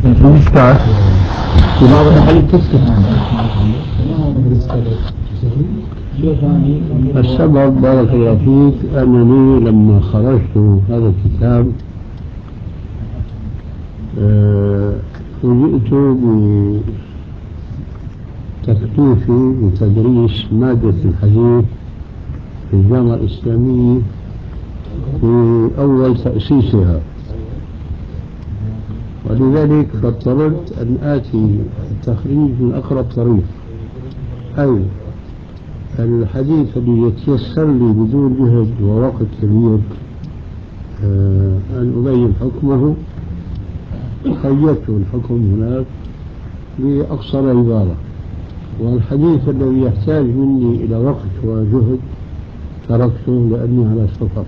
15 في بعض الأحاديث تسكت السبب بارك الله فيك أنني لما خرجت هذا الكتاب فوجئت بتكليفي وتدريس مادة الحديث في الجامعة الإسلامية في أول تأسيسها، ولذلك اضطررت أن آتي التخريج من أقرب طريق، أي الحديث الذي يتيسر لي بدون جهد ووقت كبير أن أبين حكمه خيرت الحكم هناك بأقصر عبارة، والحديث الذي يحتاج مني إلى وقت وجهد تركته لأني على سفر.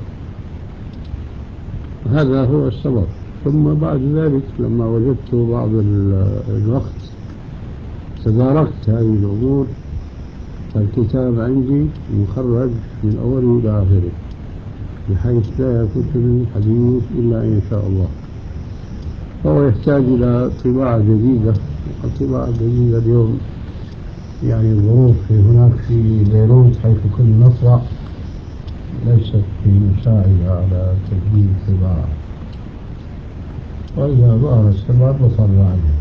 هذا هو السبب. ثم بعد ذلك لما وجدت بعض الوقت تداركت هذه الأمور، فالكتاب عندي مخرج من أوله إلى آخره بحيث لا يفوت من الحديث إلا إن شاء الله، فهو يحتاج إلى طباعة جديدة. الطباعة الجديدة اليوم يعني الظروف هناك في بيروت حيث كنا نطبع ليست مساعدة على تجديد الطباعة، وإذا ظهر السبب بطلع عنه.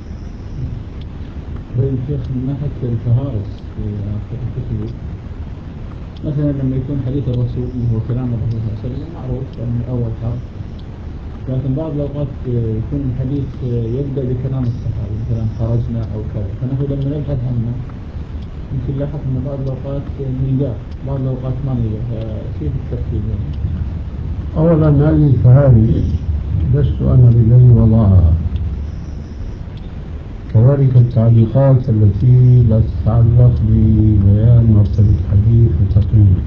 طيب شيخ، من ناحية الفهارس في آخر الكتب، مثلا لما يكون حديث الرسول اللي هو كلام الرسول صلى الله عليه وسلم معروف أنه أول حرف، لكن بعض الأوقات يكون الحديث يبدأ بكلام الصحابي مثلا خرجنا أو كذا، فنحن لما نبحث عنه يمكن لاحظ أن بعض الأوقات نلقاه بعض الأوقات ما نلقاه، كيف الترتيب يعني؟ أولا هذه الفهارس لست أنا الذي وضعها، كذلك التعليقات التي لا تتعلق ببيان مرتبة الحديث وتقييمه.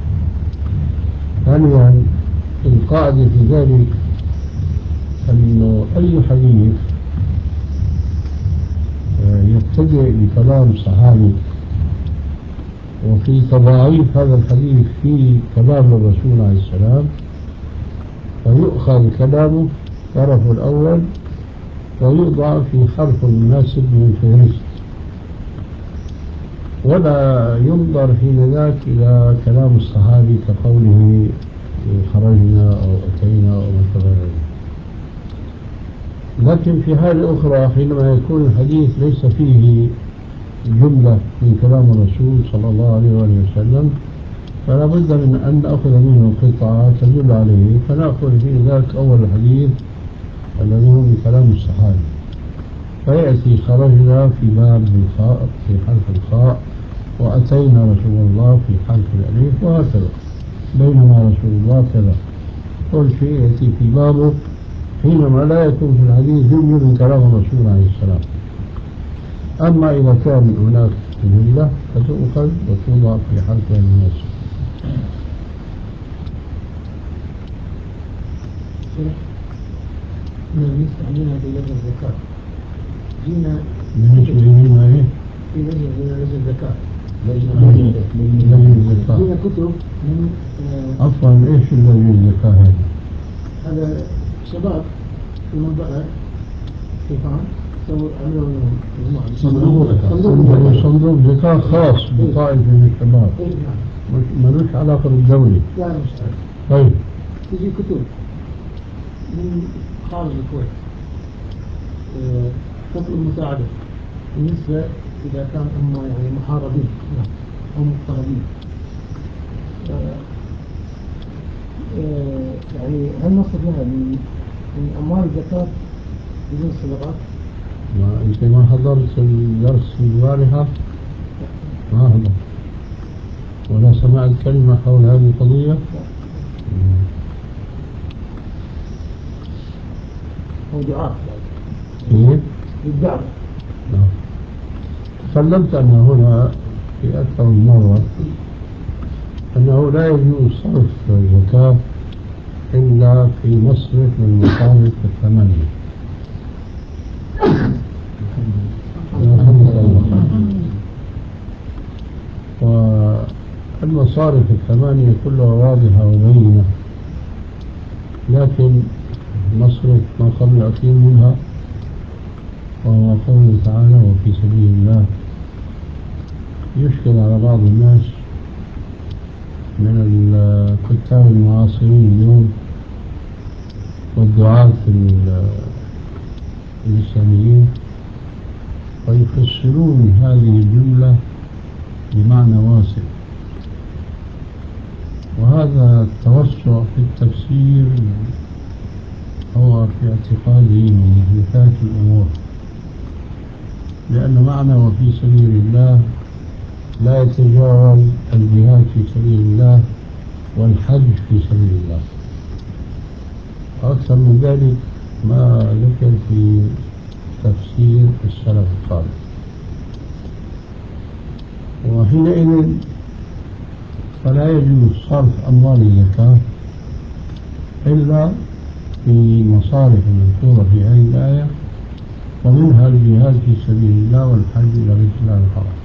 ثانيا القاعدة في ذلك أنه أي حديث يبتدئ بكلام صحابي وفي تضاعيف هذا الحديث في كلام الرسول عليه السلام، فيؤخذ كلامه طرفه الأول ويوضع في حرف مناسب من الفهرست، ولا ينظر حين ذاك إلى كلام الصحابي كقوله خرجنا أو أتينا أو مثل ذلك. لكن في حالة أخرى حينما يكون الحديث ليس فيه جملة من كلام الرسول صلى الله عليه وآله وسلم، فلا بد من أن نأخذ منه قطعة تدل عليه، فنأخذ في ذاك أول الحديث الذي هو من كلام الصحابي، فيأتي خرجنا في باب الخاء في حرف الخاء، وأتينا رسول الله في حرف الألف، وهكذا. بينما رسول الله كذا، كل شيء يأتي في بابه حينما لا يكون في الحديث جملة من كلام الرسول عليه السلام. أما إذا كان هناك جملة فتؤخذ وتوضع في حرفها المناسب. بالنسبة لنا في لجنة الزكاة جينا بالنسبة لنا إيه؟ في لجنة الزكاة لجنة الزكاة جينا كتب من عفوا إيش لجنة الزكاة هذه؟ هذا شباب في منطقة كيفان عملوا صندوق زكاة خاص بطائفة من الشباب ملوش علاقة بالدولة. لا مش عارف. طيب تجي كتب من خارج الكويت تطلب مساعدة بالنسبة إذا كان هم يعني محاربين أو مضطهدين، يعني هل نصف لها من أموال الزكاة بدون الصدقات؟ ما أنت ما حضرت الدرس البارحة؟ ما حضرت ولا سمعت كلمة حول هذه القضية؟ هو دعاء كيف؟ للدعوة. تكلمت أن هنا في أكثر من مرة أنه لا يجوز صرف الزكاة إلا في مصرف من مصارف الثمانية. والمصارف الثمانية كلها واضحة وبينة، لكن مصرف ما قبل الأخير منها وهو قوله تعالى وفي سبيل الله. يشكل على بعض الناس من الكتاب المعاصرين اليوم والدعاة الإسلاميين ويفسرون هذه الجملة بمعنى واسع، وهذا التوسع في التفسير هو في اعتقادي من محدثات الأمور، لأن معنى وفي سبيل الله لا يتجاوز الجهاد في سبيل الله والحج في سبيل الله. أكثر من ذلك ما ذكر في تفسير السلف الصالح. وحينئذ فلا يجوز صرف أموال الزكاة إلا في المصالح المذكورة في هذه الآية، ومنها الجهاد في سبيل الله والحج إلى بيت الله الحرام.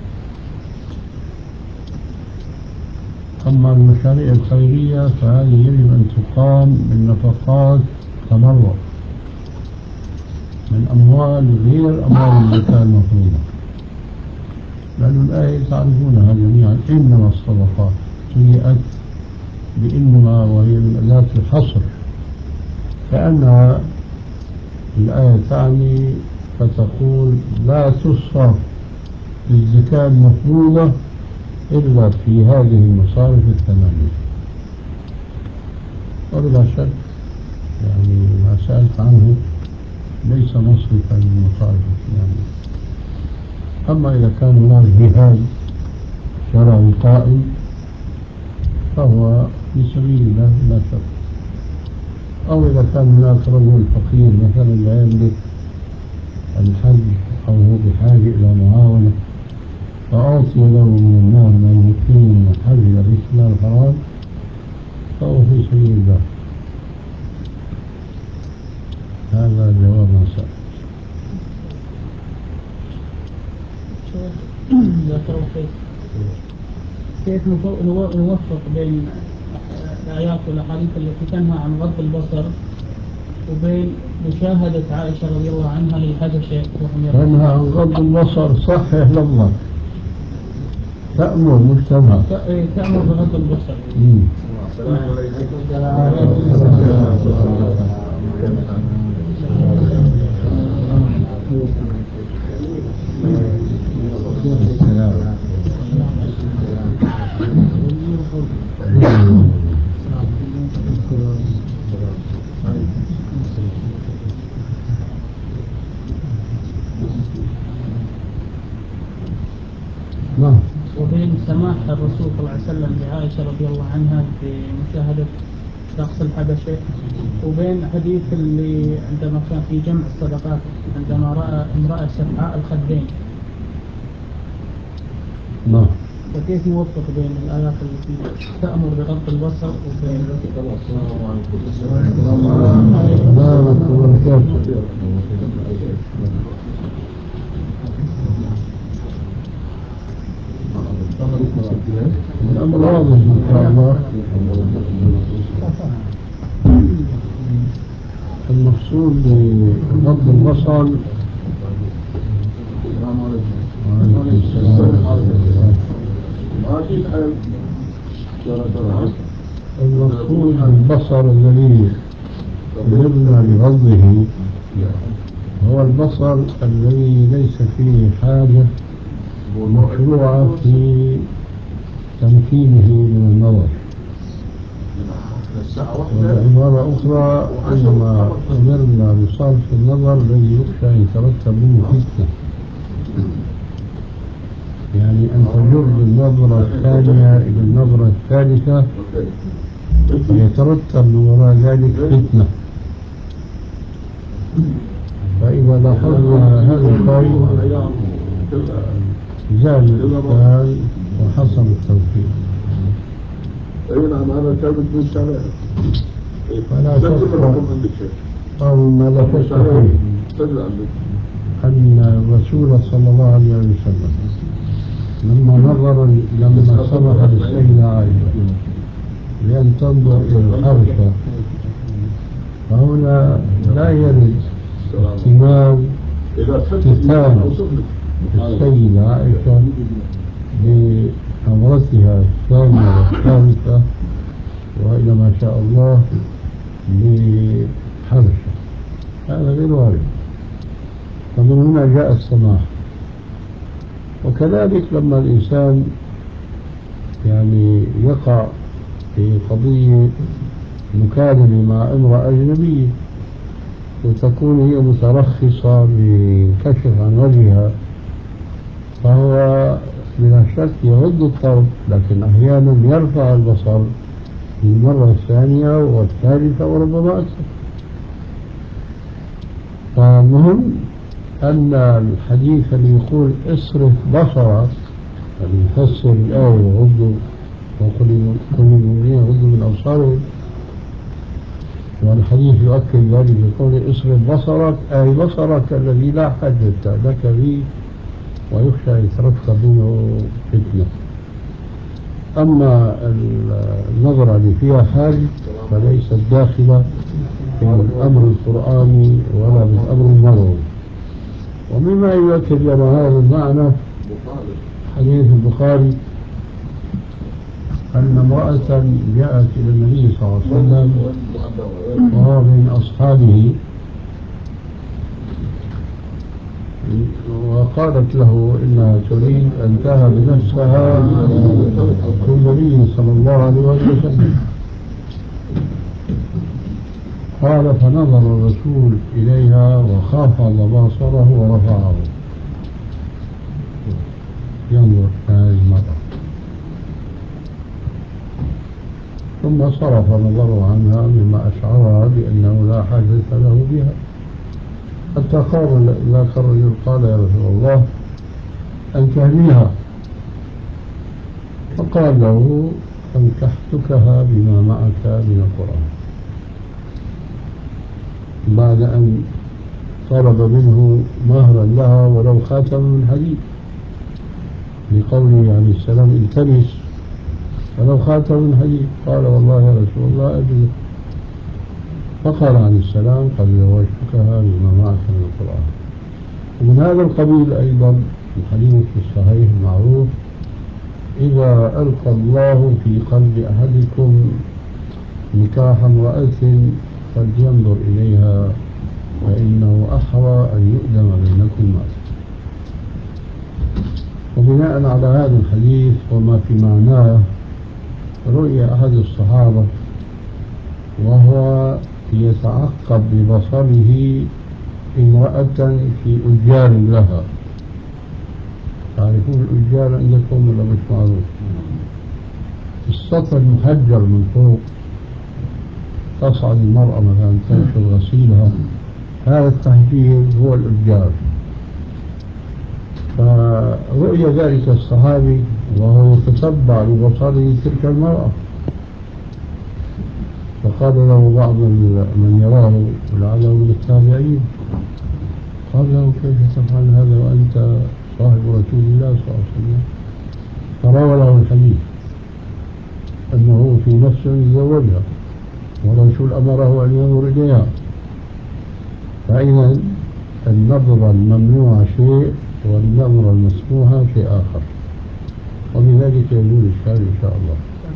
أما المشاريع الخيرية فهذه يجب أن تقام من نفقات تبرع من أموال غير أموال الزكاة المفروضة، لأن الآية تعرفونها جميعا إنما الصدقات جيئت بإنما وهي من أداة الحصر، كأنها الآية تعني فتقول لا تصرف للزكاة المفروضة إلا في هذه المصارف الثمانية. وبلا شك يعني ما سألت عنه ليس مصرفا للمصارف الثمانية. أما إذا كان هناك جهاد شرعي قائم فهو في سبيل الله لا شك، أو إذا كان هناك رجل فقير مثلا لا يملك الحج أو هو بحاجة إلى معاونة فأعطي له من المال ما يمكنه من الحج إلى بيت الله الحرام فهو في سبيل الله. هذا جواب ما سأل. كيف نوفق بين الآيات والأحاديث التي تنهى عن غض البصر وبين مشاهدة عائشة رضي الله عنها للحبشة تنهى عن غض البصر صحح لفظك، تأمر مش تنهى. تأمر بغض البصر. وبين سماح الرسول صلى الله عليه وسلم لعائشة رضي الله عنها بمشاهدة شخص الحبشة، وبين حديث اللي عندما كان في جمع الصدقات عندما رأى امرأة شفعاء الخدين. فكيف نوفق بين الآيات التي تأمر بغض البصر وبين الأمر واضح إن شاء الله. المقصود بغض البصر المقصود بالبصر الذي أمرنا بغضه هو البصر الذي ليس فيه حاجة مشروعة في تمكينه من النظر. وبعبارة أخرى إنما أمرنا بصرف النظر الذي يخشى أن يترتب منه فتنة، يعني أن تجر النظرة الثانية إلى النظرة الثالثة ويترتب من وراء ذلك فتنة. فإذا لاحظنا هذا القول زال الإشكال وحصل التوفيق. نعم هذا ثابت من الشرع. فلا شك أو ما لا شك فيه أن الرسول صلى الله عليه وسلم لما سمح للسيدة عائشة بأن تنظر إلى الحبشة فهنا لا يرد احتمال إذا تحب كان أوصف لك. السيدة عائشة بنظرتها الثانية والثالثة وإلى ما شاء الله لحبشة، هذا غير وارد، فمن هنا جاء السماح. وكذلك لما الإنسان يعني يقع في قضية مكالمة مع امرأة أجنبية وتكون هي مترخصة بكشف عن وجهها، فهو بلا شك يغض الطرف، لكن أحيانا يرفع البصر المرة الثانية والثالثة وربما أكثر. فالمهم أن الحديث اللي يقول اصرف بصرك، اللي يفسر الآية وغضوا وقل للمؤمنين يغضوا من أبصارهم، والحديث يؤكد ذلك يقول اصرف بصرك، أي بصرك الذي لا حاجة لك به ويخشى يترتب منه فتنة. أما النظرة اللي فيها حاجة فليست داخلة في الأمر القرآني ولا بالأمر النبوي. ومما يؤكد لنا هذا المعنى حديث البخاري أن امرأة جاءت إلى النبي صلى الله عليه وسلم وهو من أصحابه وقالت له إنها تريد أن تهب نفسها للنبي صلى الله عليه وسلم. قال فنظر الرسول إليها وخافض بصره ورفعه ينظر هذه المرأة، ثم صرف نظره عنها مما أشعرها بأنه لا حاجة له بها، حتى قال ذاك الرجل قال يا رسول الله أنكحنيها، فقال له أنكحتكها بما معك من القرآن، بعد أن طلب منه مهرا لها ولو خاتم من حديد، لقوله عليه السلام التمس ولو خاتم من حديد. قال والله يا رسول الله أجل. فقال عليه السلام قد زوجتكها بما معك من القرآن. ومن هذا القبيل أيضا الحديث في الصحيح المعروف إذا ألقى الله في قلب أحدكم نكاح امرأة فلينظر إليها فإنه أحرى أن يؤدم بينكما. وبناء على هذا الحديث وما في معناه رؤي أحد الصحابة وهو يتعقب ببصره امرأة في أجار لها. تعرفون الأجار عندكم ولا مش معروف؟ السطح المحجر من فوق تصعد المرأة مثلا تنشر غسيلها، هذا التحجير هو الأجار. فرؤي ذلك الصحابي وهو يتتبع ببصره تلك المرأة، فقال له بعض من يراه ولعله من التابعين قال له كيف تفعل هذا وأنت صاحب رسول الله صلى الله عليه وسلم؟ فروى له الحديث أنه في نفسه يتزوجها والرسول أمره أن ينظر إليها. فإذا النظرة الممنوعة شيء والنظرة المسموحة شيء آخر، وبذلك يزول الإشكال إن شاء الله.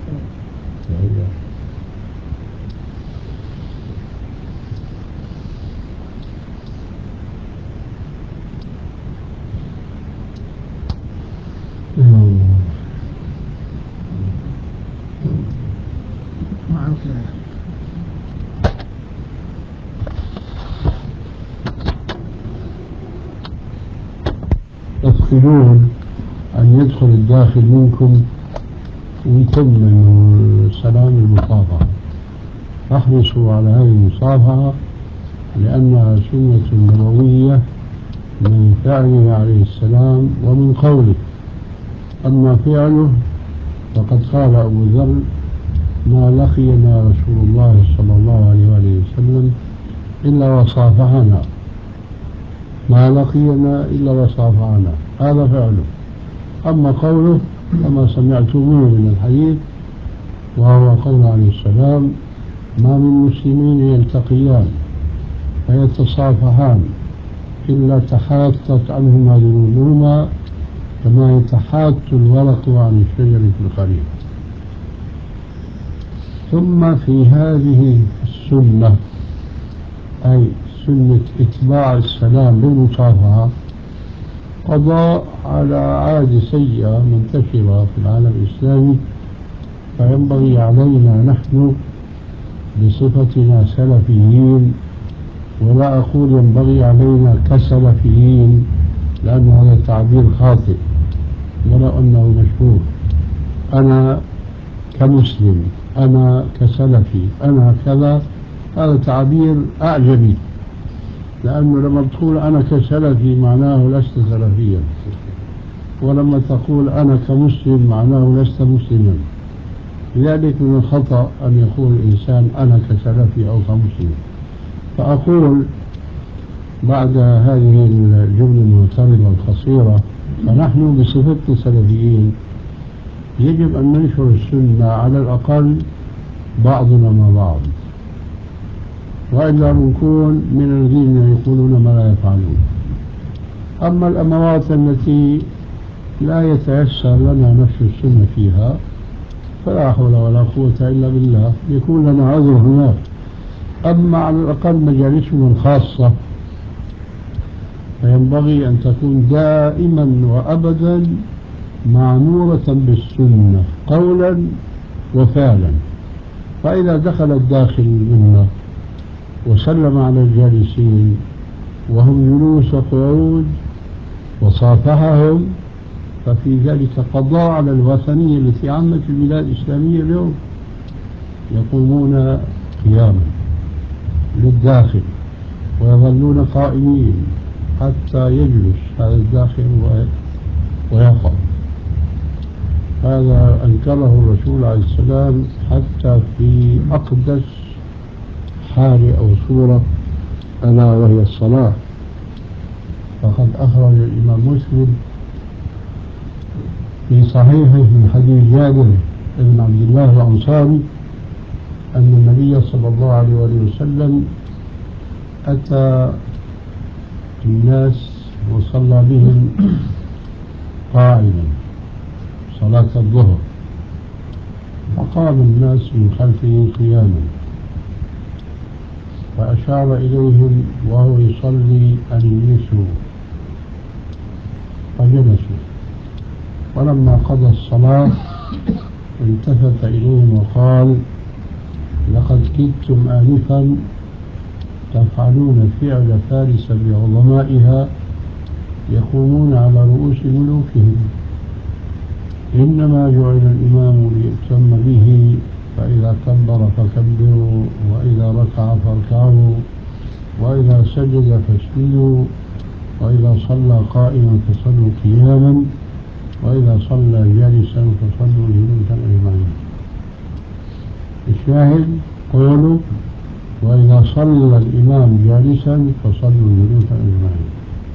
تفقدون أن يدخل الداخل منكم ويتم منه السلام المصافحة، احرصوا على هذه المصافحة لأنها سنة نبوية من فعله عليه السلام ومن قوله. أما فعله فقد قال أبو ذر ما لقينا رسول الله صلى الله عليه وسلم إلا وصافحنا، ما لقينا إلا وصافحنا، هذا فعله. أما قوله كما سمعتموه من الحديث وهو قول عليه السلام ما من مسلمين يلتقيان فيتصافحان إلا تحاطت عنهما ذنوبهما كما يتحاط الورق عن الشجر في الخريف. ثم في هذه السنة أي سنة إتباع السلام بالمصافحة قضاء على عادة سيئة منتشرة في العالم الإسلامي، فينبغي علينا نحن بصفتنا سلفيين، ولا أقول ينبغي علينا كسلفيين لأن هذا تعبير خاطئ ولو أنه مشهور، أنا كمسلم، أنا كسلفي، أنا كذا، هذا تعبير أعجمي، لأنه لما تقول أنا كسلفي معناه لست سلفيا، ولما تقول أنا كمسلم معناه لست مسلما. لذلك من الخطأ أن يقول الإنسان أنا كسلفي أو كمسلم. فأقول بعد هذه الجملة المعترضة القصيرة، فنحن بصفتنا سلفيين يجب أن ننشر السنة على الأقل بعضنا مع بعض، وإلا نكون من الذين يقولون ما لا يفعلون. أما الأموات التي لا يتيسر لنا نفس السنة فيها فلا حول ولا قوة إلا بالله، يكون لنا عذر هناك. أما على الأقل مجالسنا الخاصة فينبغي أن تكون دائما وأبدا معمورة بالسنة قولا وفعلا. فإذا دخل الداخل منا وسلم على الجالسين وهم جلوس وقعود وصافحهم، ففي ذلك قضاء على الوثنية التي عمت البلاد الإسلامية اليوم. يقومون قياما للداخل ويظلون قائمين حتى يجلس هذا الداخل ويقع. هذا أنكره الرسول عليه السلام حتى في أقدس حال أو صورة ألا وهي الصلاة. فقد أخرج الإمام مسلم في صحيحه من حديث جابر بن عبد الله الأنصاري أن النبي صلى الله عليه وسلم أتى الناس وصلى بهم قائما صلاة الظهر، فقام الناس من خلفه قياما، فأشار إليهم وهو يصلي أن يجلسوا فجلسوا. ولما قضى الصلاة التفت إليهم وقال: لقد كدتم آنفا تفعلون فعل فارس بعظمائها يقومون على رؤوس ملوكهم، إنما جعل الإمام ليؤتم به، فإذا كبر فكبروا، وإذا ركع فاركعوا، وإذا سجد فاسجدوا، وإذا صلى قائما فصلوا قياما، وإذا صلى جالسا فصلوا جلوسا أجمعين. الشاهد قولوا: وإذا صلى الإمام جالسا فصلوا جلوسا أجمعين.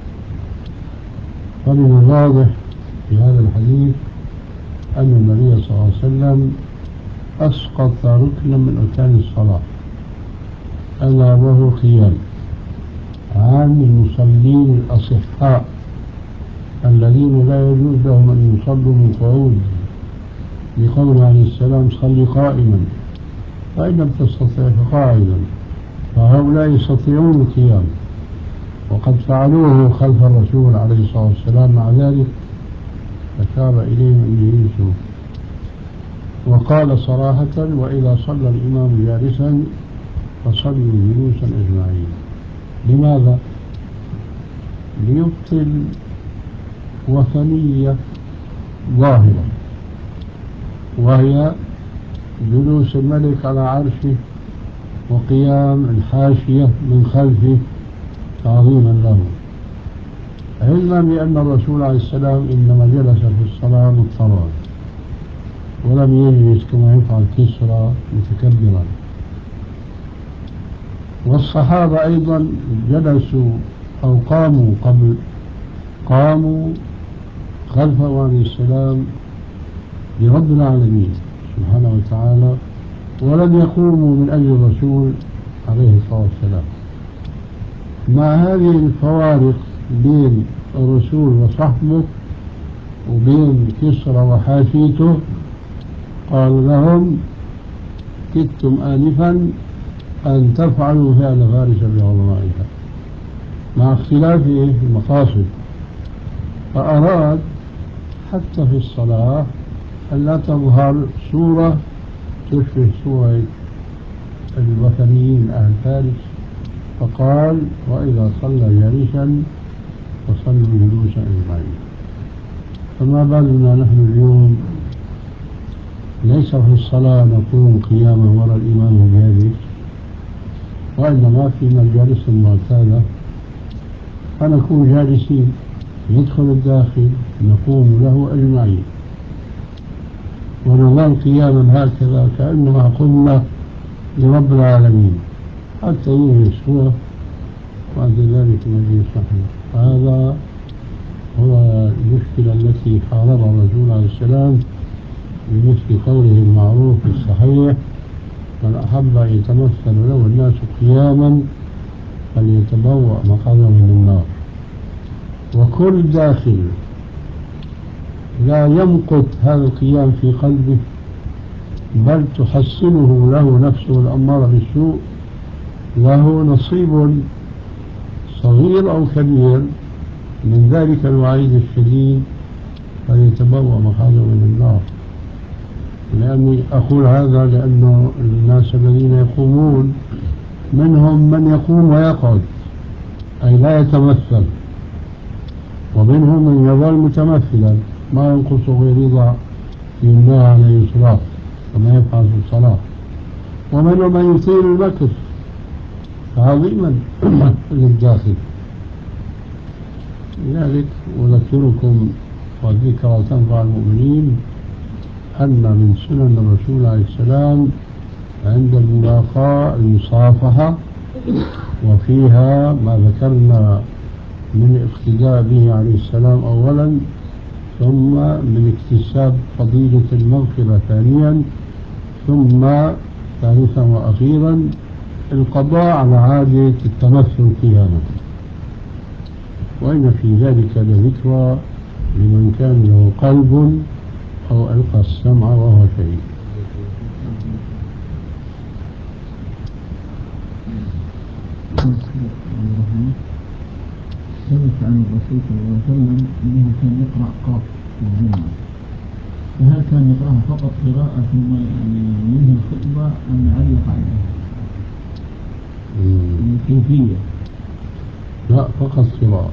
فمن الواضح في هذا الحديث أن النبي صلى الله عليه وسلم أسقط ركنا من أركان الصلاة ألا وهو القيام عن المصلين الأصحاء الذين لا يجوز لهم أن يصلوا من قعود، لقول عليه السلام: صل قائما، فإن لم تستطع فقاعدا. فهؤلاء يستطيعون القيام وقد فعلوه خلف الرسول عليه الصلاة والسلام، مع ذلك أشار إليهم أن يجلسوا، وقال صراحة: وإذا صلى الإمام جالسا فصلوا جلوسا أجمعين. لماذا؟ ليبطل وثنية ظاهرة، وهي جلوس الملك على عرشه وقيام الحاشية من خلفه تعظيما له، علما بأن الرسول عليه السلام إنما جلس في الصلاة مضطرا ولم يجلس كما يفعل كسرى متكبرا. والصحابة أيضا جلسوا أو قاموا خلفه عليه السلام لرب العالمين سبحانه وتعالى، ولم يقوموا من أجل الرسول عليه الصلاة والسلام. مع هذه الفوارق بين الرسول وصحبه وبين كسرى وحاشيته، قال لهم كدتم آنفا أن تفعلوا فعل فارس بعظمائها، مع اختلاف المقاصد. فأراد حتى في الصلاة أن لا تظهر صورة تشبه صورة الوثنيين أهل فارس، فقال وإذا صلى جالسا فصلوا جلوسا أجمعين. فما بالنا نحن اليوم ليس في الصلاة نقوم قياما وراء الإمام الجالس، وإنما في مجالس معتادة فنكون جالسين، يدخل الداخل نقوم له أجمعين ونظل قياما هكذا كأنما قمنا لرب العالمين حتى يجلس هو بعد ذلك مجلس نحن. هذا هو المشكلة التي حاربها الرسول عليه السلام بمثل قوله المعروف الصحيح: من أحب أن يتمثل له الناس قياما فليتبوأ مقعده من النار. وكل داخل لا يمقت هذا القيام في قلبه بل تحصله له نفسه الأمارة بالسوء، له نصيب صغير أو كبير من ذلك الوعيد الشديد: فليتبوأ مقعده من النار. لأني أقول هذا لأن الناس الذين يقومون منهم من يقوم ويقعد أي لا يتمثل، ومنهم من يظل متمثلا ما ينقص غير رضا يمنع على يسراه كما يفعل في الصلاة، ومنهم من يطيل المكر عظيما للداخل. لذلك أذكركم والذكرى تنفع المؤمنين أن من سنن الرسول عليه السلام عند الملاقاة المصافحة، وفيها ما ذكرنا من اقتداء به عليه السلام أولا، ثم من اكتساب فضيلة المغفرة ثانيا، ثم ثالثا وأخيرا القضاء على عادة التمثل قياما. وإن في ذلك لذكرى لمن كان له قلب أو ألقى السمع وهو شهيد. ثبت عن الرسول صلى الله عليه وسلم أنه كان يقرأ قاف في الجمعة، فهل كان يقرأها فقط قراءة ثم ينهي الخطبة أم يعلق عليها؟ الكيفية؟ لا، فقط قراءة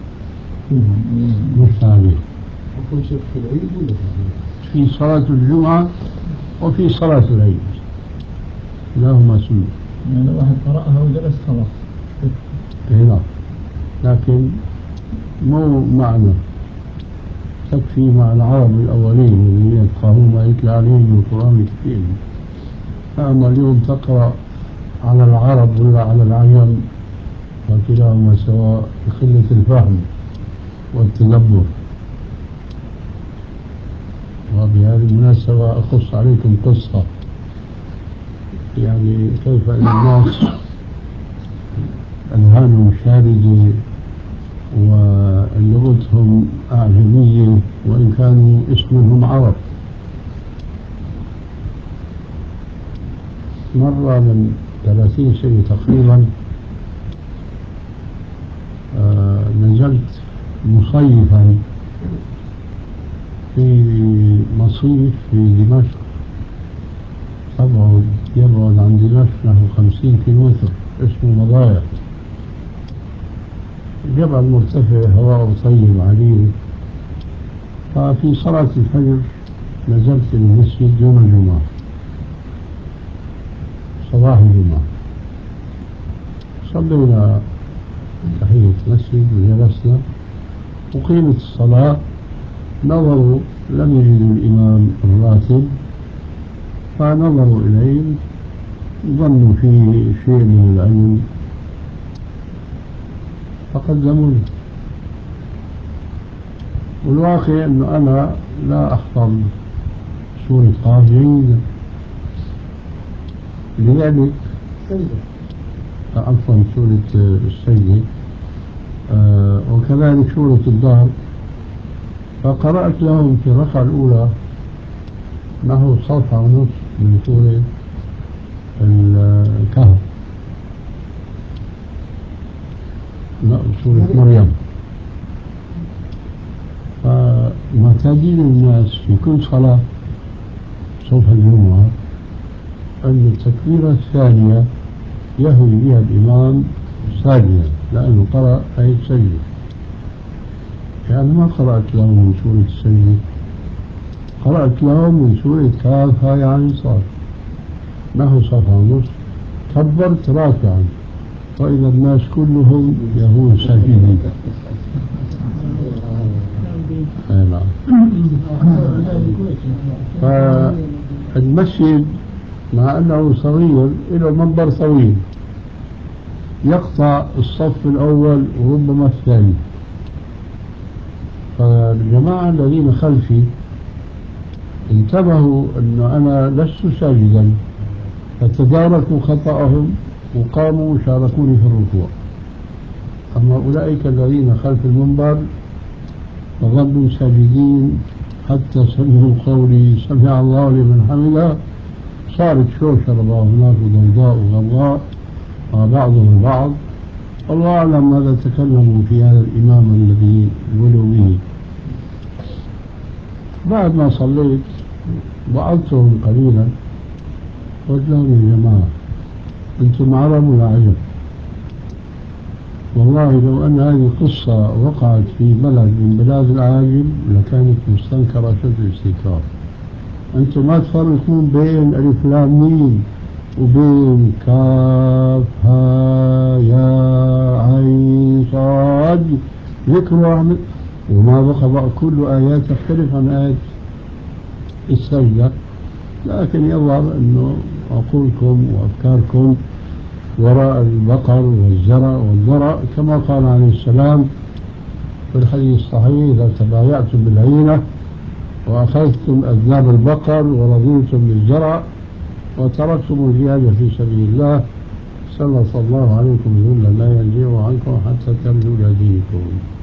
مش تعليق. كل شيء في العيد ولا في صلاة الجمعة وفي صلاة العيد لهما سنة. يعني لو واحد قرأها وجلس خلاص. نعم، لكن مو معنى تكفي مع العرب الأولين اللي يفقهون ما يتلى عليهم من القرآن كثير. أما اليوم تقرأ على العرب ولا على العجم وكلاهما سواء بقلة الفهم والتدبر. وبهذه المناسبة أقص عليكم قصة، يعني كيف أن الناس أذهانهم شاردة ولغتهم أعجمية وإن كانوا اسمهم عرب. مرة من 30 سنة تقريبا نزلت مصيفا في مصيف في دمشق، يبعد عن دمشق نحو 50 كيلومتر، اسمه مضايق، جبل مرتفع هواء طيب عليل. ففي صلاة الفجر نزلت المسجد يوم الجمعة صباح الجمعة، صلينا تحية المسجد وجلسنا وقيمت الصلاة. نظروا لم يجدوا الإمام الراتب، فنظروا إليه ظنوا فيه شيء من العلم فقدموني. والواقع أنه أنا لا أحفظ سورة قاف جيدا، لذلك عفوا سورة السجدة، وكذلك سورة الدهر. فقرأت لهم في الركعة الأولى نحو صفحة ونصف من سورة الكهف، لا سورة مريم. فمعتادين الناس في كل صلاة صبح الجمعة أن التكبيرة الثانية يهوي بها الإمام ساجدا لأنه قرأ آية سجدة. يعني ما قرأت لهم من سورة السجدة، قرأت لهم من سورة كاف هاء عين صاد نحو صفحة ونصف، كبرت راكعا وإذا الناس كلهم يهون ساجدين. فالمسجد مع أنه صغير له منبر طويل يقطع الصف الأول وربما الثاني، فالجماعة الذين خلفي انتبهوا أنه أنا لست ساجدا فتداركوا خطأهم وقاموا وشاركوني في الركوع. أما أولئك الذين خلف المنبر فظلوا ساجدين حتى سمعوا قولي سمع الله لمن حمده. صارت شوشرة هناك ضوضاء وغضاء مع بعضهم البعض، الله أعلم ماذا تكلموا في هذا الإمام الذي ولوا به. بعد ما صليت وعظتهم قليلا قلت لهم يا جماعة أنتم عرب ولا عجب؟ والله لو أن هذه قصة وقعت في بلد من بلاد العاجم لكانت مستنكرة شد الاستنكار. أنتم ما تفرقون بين ألف لام ميم وبين كاف ها يا عين صاد ذكر واحد، وما بقى كل آيات تختلف عن آيات السجدة. لكن يظهر أنه عقولكم وأفكاركم وراء البقر والزرع والذرع كما قال عليه السلام في الحديث الصحيح: إذا تبايعتم بالعينة وأخذتم أذناب البقر ورضيتم بالزرع وتركتم الجهاد في سبيل الله سلط الله عليكم ذلا لا ينزع عنكم حتى ترجوا لدينكم.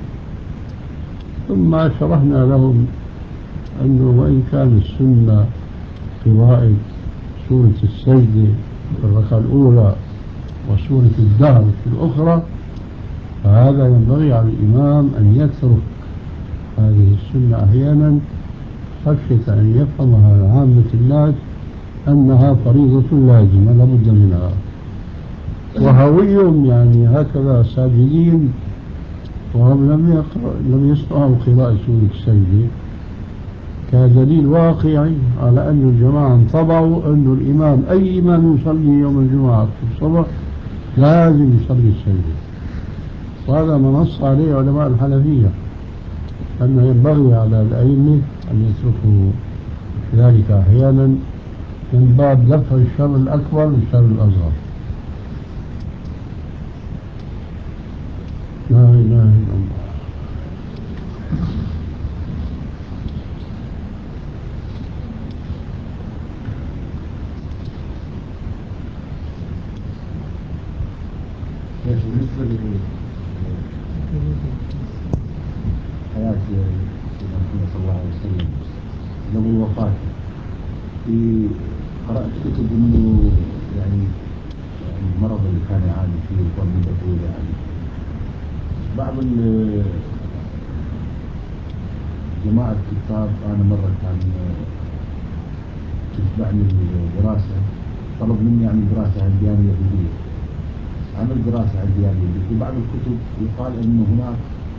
ثم شرحنا لهم أنه وإن كان السنة قراءة سورة السجدة في الركعة الأولى وسورة الدهر في الأخرى، فهذا ينبغي على الإمام أن يترك هذه السنة أحيانا خشية أن يفهمها عامة الناس أنها فريضة لازمة لابد منها، وهويهم يعني هكذا ساجدين وهم لم يسمعوا قراءة سورة السجدة، كدليل واقعي على أن الجماعة انطبعوا أن الإمام أي إمام يصلي يوم الجمعة في الصبح لازم يصلي السجدة. وهذا ما نص عليه علماء الحنفية أنه ينبغي على الأئمة أن يتركوا ذلك أحيانا من باب دفع الشر الأكبر بالشر الأصغر. لا إله إلا الله. بالنسبة لحياة سيدنا محمد صلى الله عليه وسلم قبل وفاته، قرأت كتب إنه يعني المرض اللي كان يعاني فيه كان مدة طويلة، يعني بعض جماعة الكتاب أنا مرة كان تتبعني الدراسة، طلب مني أعمل دراسة عن الديانة اليهودية، عمل دراسة عن الديانة اليهودية. في بعض الكتب يقال أنه هناك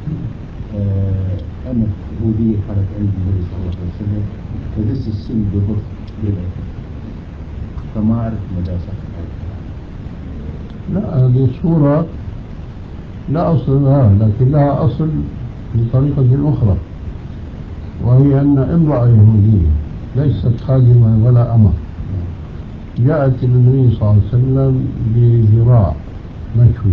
أمة يهودية كانت عند النبي صلى الله عليه وسلم تدس السن ببطء بالعلم، فما أعرف مدى صحة. لا، هذه الصورة لا أصل لها، لكن لها أصل بطريقة أخرى، وهي أن امرأة يهودية ليست خادمة ولا أمة جاءت إلى النبي صلى الله عليه وسلم بذراع مشوي،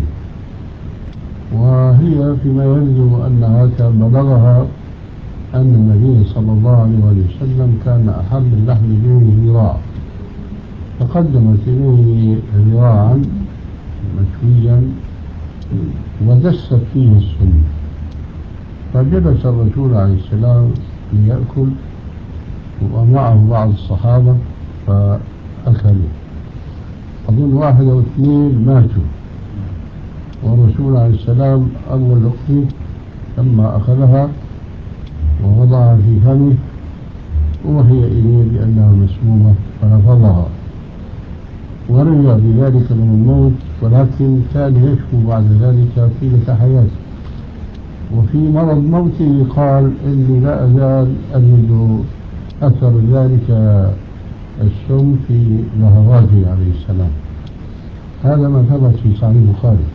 وهي فيما يبدو أنها كان بلغها أن النبي صلى الله عليه وسلم كان أحب اللحم إليه ذراع، فقدمت إليه ذراعا مشويا ودست فيه السنة، فجلس الرسول عليه السلام ليأكل ومعه بعض الصحابة فأكلوا، أظن واحد أو اثنين ماتوا، والرسول عليه السلام أول لقمة لما أخذها ووضعها في فمه وهي إليه بأنها مسمومة فرفضها ورجع بذلك من الموت، ولكن كان يشكو بعد ذلك طيلة حياته، وفي مرض موته قال إني لا أزال أجد أثر ذلك السم في لهواته عليه السلام. هذا ما ثبت في صحيح البخاري،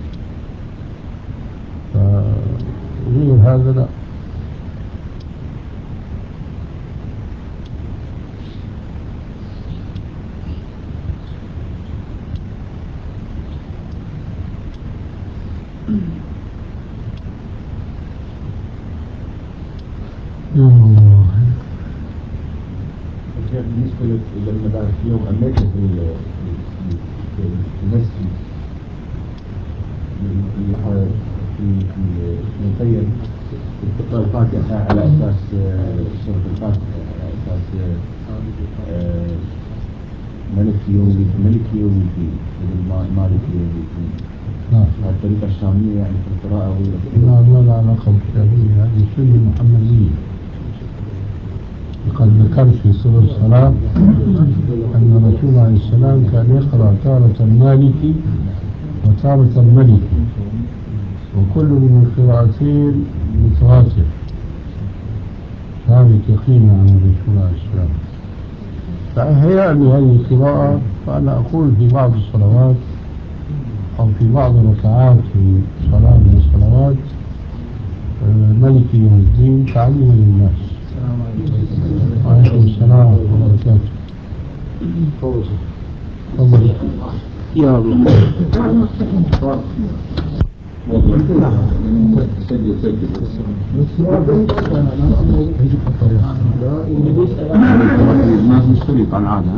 فغير هذا لا. بالنسبة لما بعد يوم أمريكا في المسجد في المخيم تقرأ الفاتحة على أساس سورة الفاتحة على أساس ملك يوم الدين بدل مالك يوم الدين. هذه الطريقة الشامية يعني في القراءة ما لا علاقة بالشامية، هذه سنة محمدية. قد ذكرت في سورة الصلاة أن الرسول عليه السلام كان يقرأ تارة مالكي وتارة ملكي، وكل من القراءتين متواتر، هذه قيمة عن الرسول عليه السلام. فأحيانا هذه القراءة فأنا أقول في بعض الصلوات أو في بعض الركعات في صلاة من الصلوات ملك يوم الدين تعليما للناس. وعليكم السلام ورحمة الله وبركاته. تفضل يا الله. الناس مشترك عن عادة.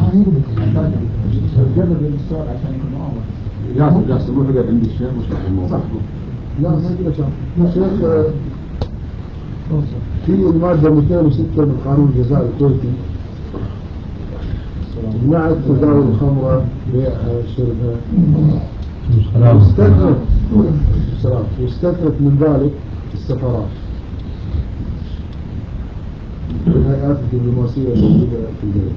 جالس روح قاعد عند الشيخ وشرح الموضوع. لا ما كده شيخ. في المادة 206 من قانون الجزاء الكويتي مع تداول الخمرة بيعها شربها واستثنت من ذلك السفارات والهيئات الدبلوماسية الموجودة في البلد.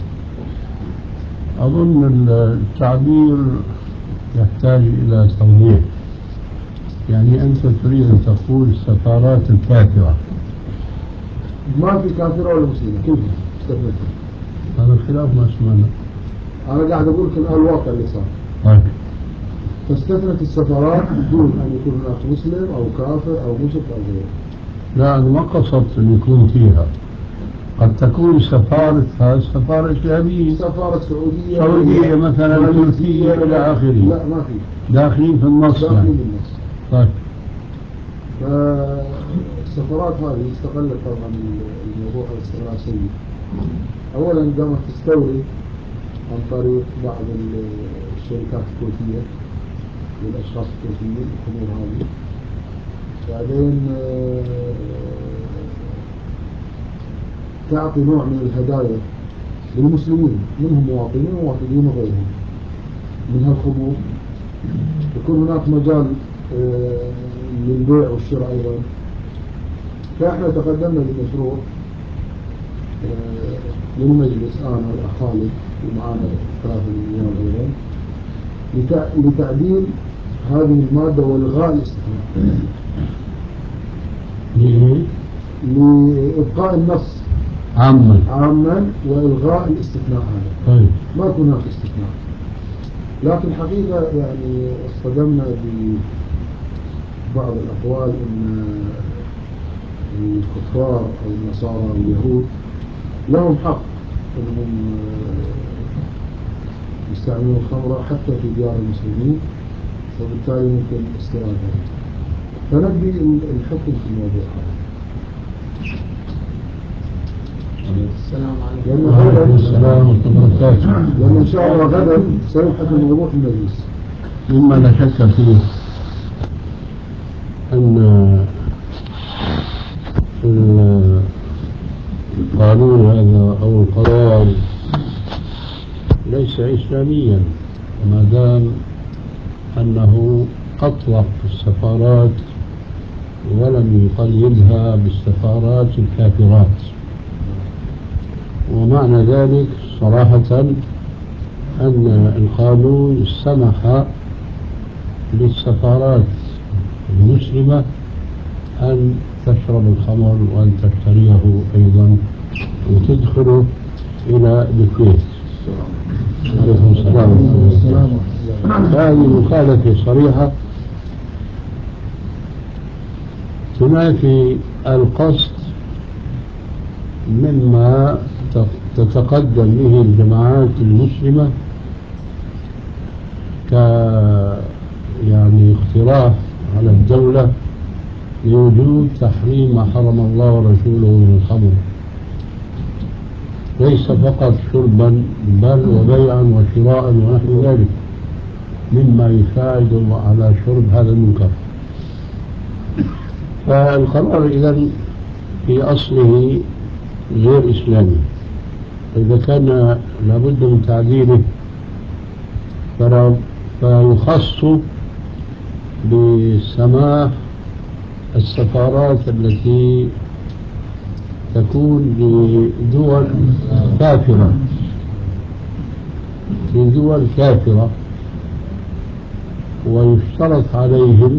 أظن التعبير يحتاج إلى توضيح، يعني أنت تريد أن تقول السفارات الكافرة؟ ما في كافرة ولا مسلمة، كيف استثنت؟ هذا الخلاف ما سمعنا. أنا قاعد أقول لك الواقع اللي صار. طيب. فاستثنت السفارات بدون أن يكون هناك مسلم أو كافر أو مشرك أو غيره. لا، أنا ما قصدت أن يكون فيها، قد تكون سفارة إسلامية، سفارة سعودية مثلا، تركيا إلى آخره. لا ما في، داخلين في النص. داخلين بالنص. طيب. فالسفارات هذه استغلت طبعا الموضوع استغلال سيء. أولا قامت تستورد عن طريق بعض الشركات الكويتية والأشخاص الكويتيين الأمور هذه. بعدين تعطي نوع من الهدايا للمسلمين، منهم مواطنين ومواطنين وغيرهم من هالخمور. يكون هناك مجال للبيع والشراء أيضا. فإحنا تقدمنا بمشروع للمجلس أنا والأخ خالد ومعانا 3 مليون أيضا لتعديل هذه المادة والغاء الاستثناء، لإبقاء النص عاما وإلغاء الاستثناء هذا. طيب. ما يكون هناك استثناء. لكن حقيقة يعني اصطدمنا ببعض الأقوال أن الكفار أو النصارى أو اليهود لهم حق أنهم يستعملون الخمرة حتى في ديار المسلمين، وبالتالي ممكن استيرادها. فنبدي الحكم في الموضوع هذا. السلام عليكم. لأن إن شاء الله غدا سيبحث الموضوع في المجلس مما لا شك فيه. أن القانون هذا أو القرار ليس إسلاميا ما دام أنه أطلق السفارات ولم يقيدها بالسفارات الكافرات. ومعنى ذلك صراحة أن القانون سمح للسفارات المسلمة أن تشرب الخمر وأن تشتريه أيضا وتدخل إلى الكويت. عليكم السلام. هذه مخالفة صريحة تنافي القصد مما تتقدم به الجماعات المسلمة يعني اقتراح على الدولة لوجود تحريم ما حرم الله ورسوله من الخمر، ليس فقط شربا بل وبيعا وشراء ونحو ذلك مما يساعد على شرب هذا المنكر. فالقرار إذن في أصله غير إسلامي. إذا كان لابد من تعديله فيخص بسماح السفارات التي تكون لدول كافرة في دول كافرة، ويشترط عليهم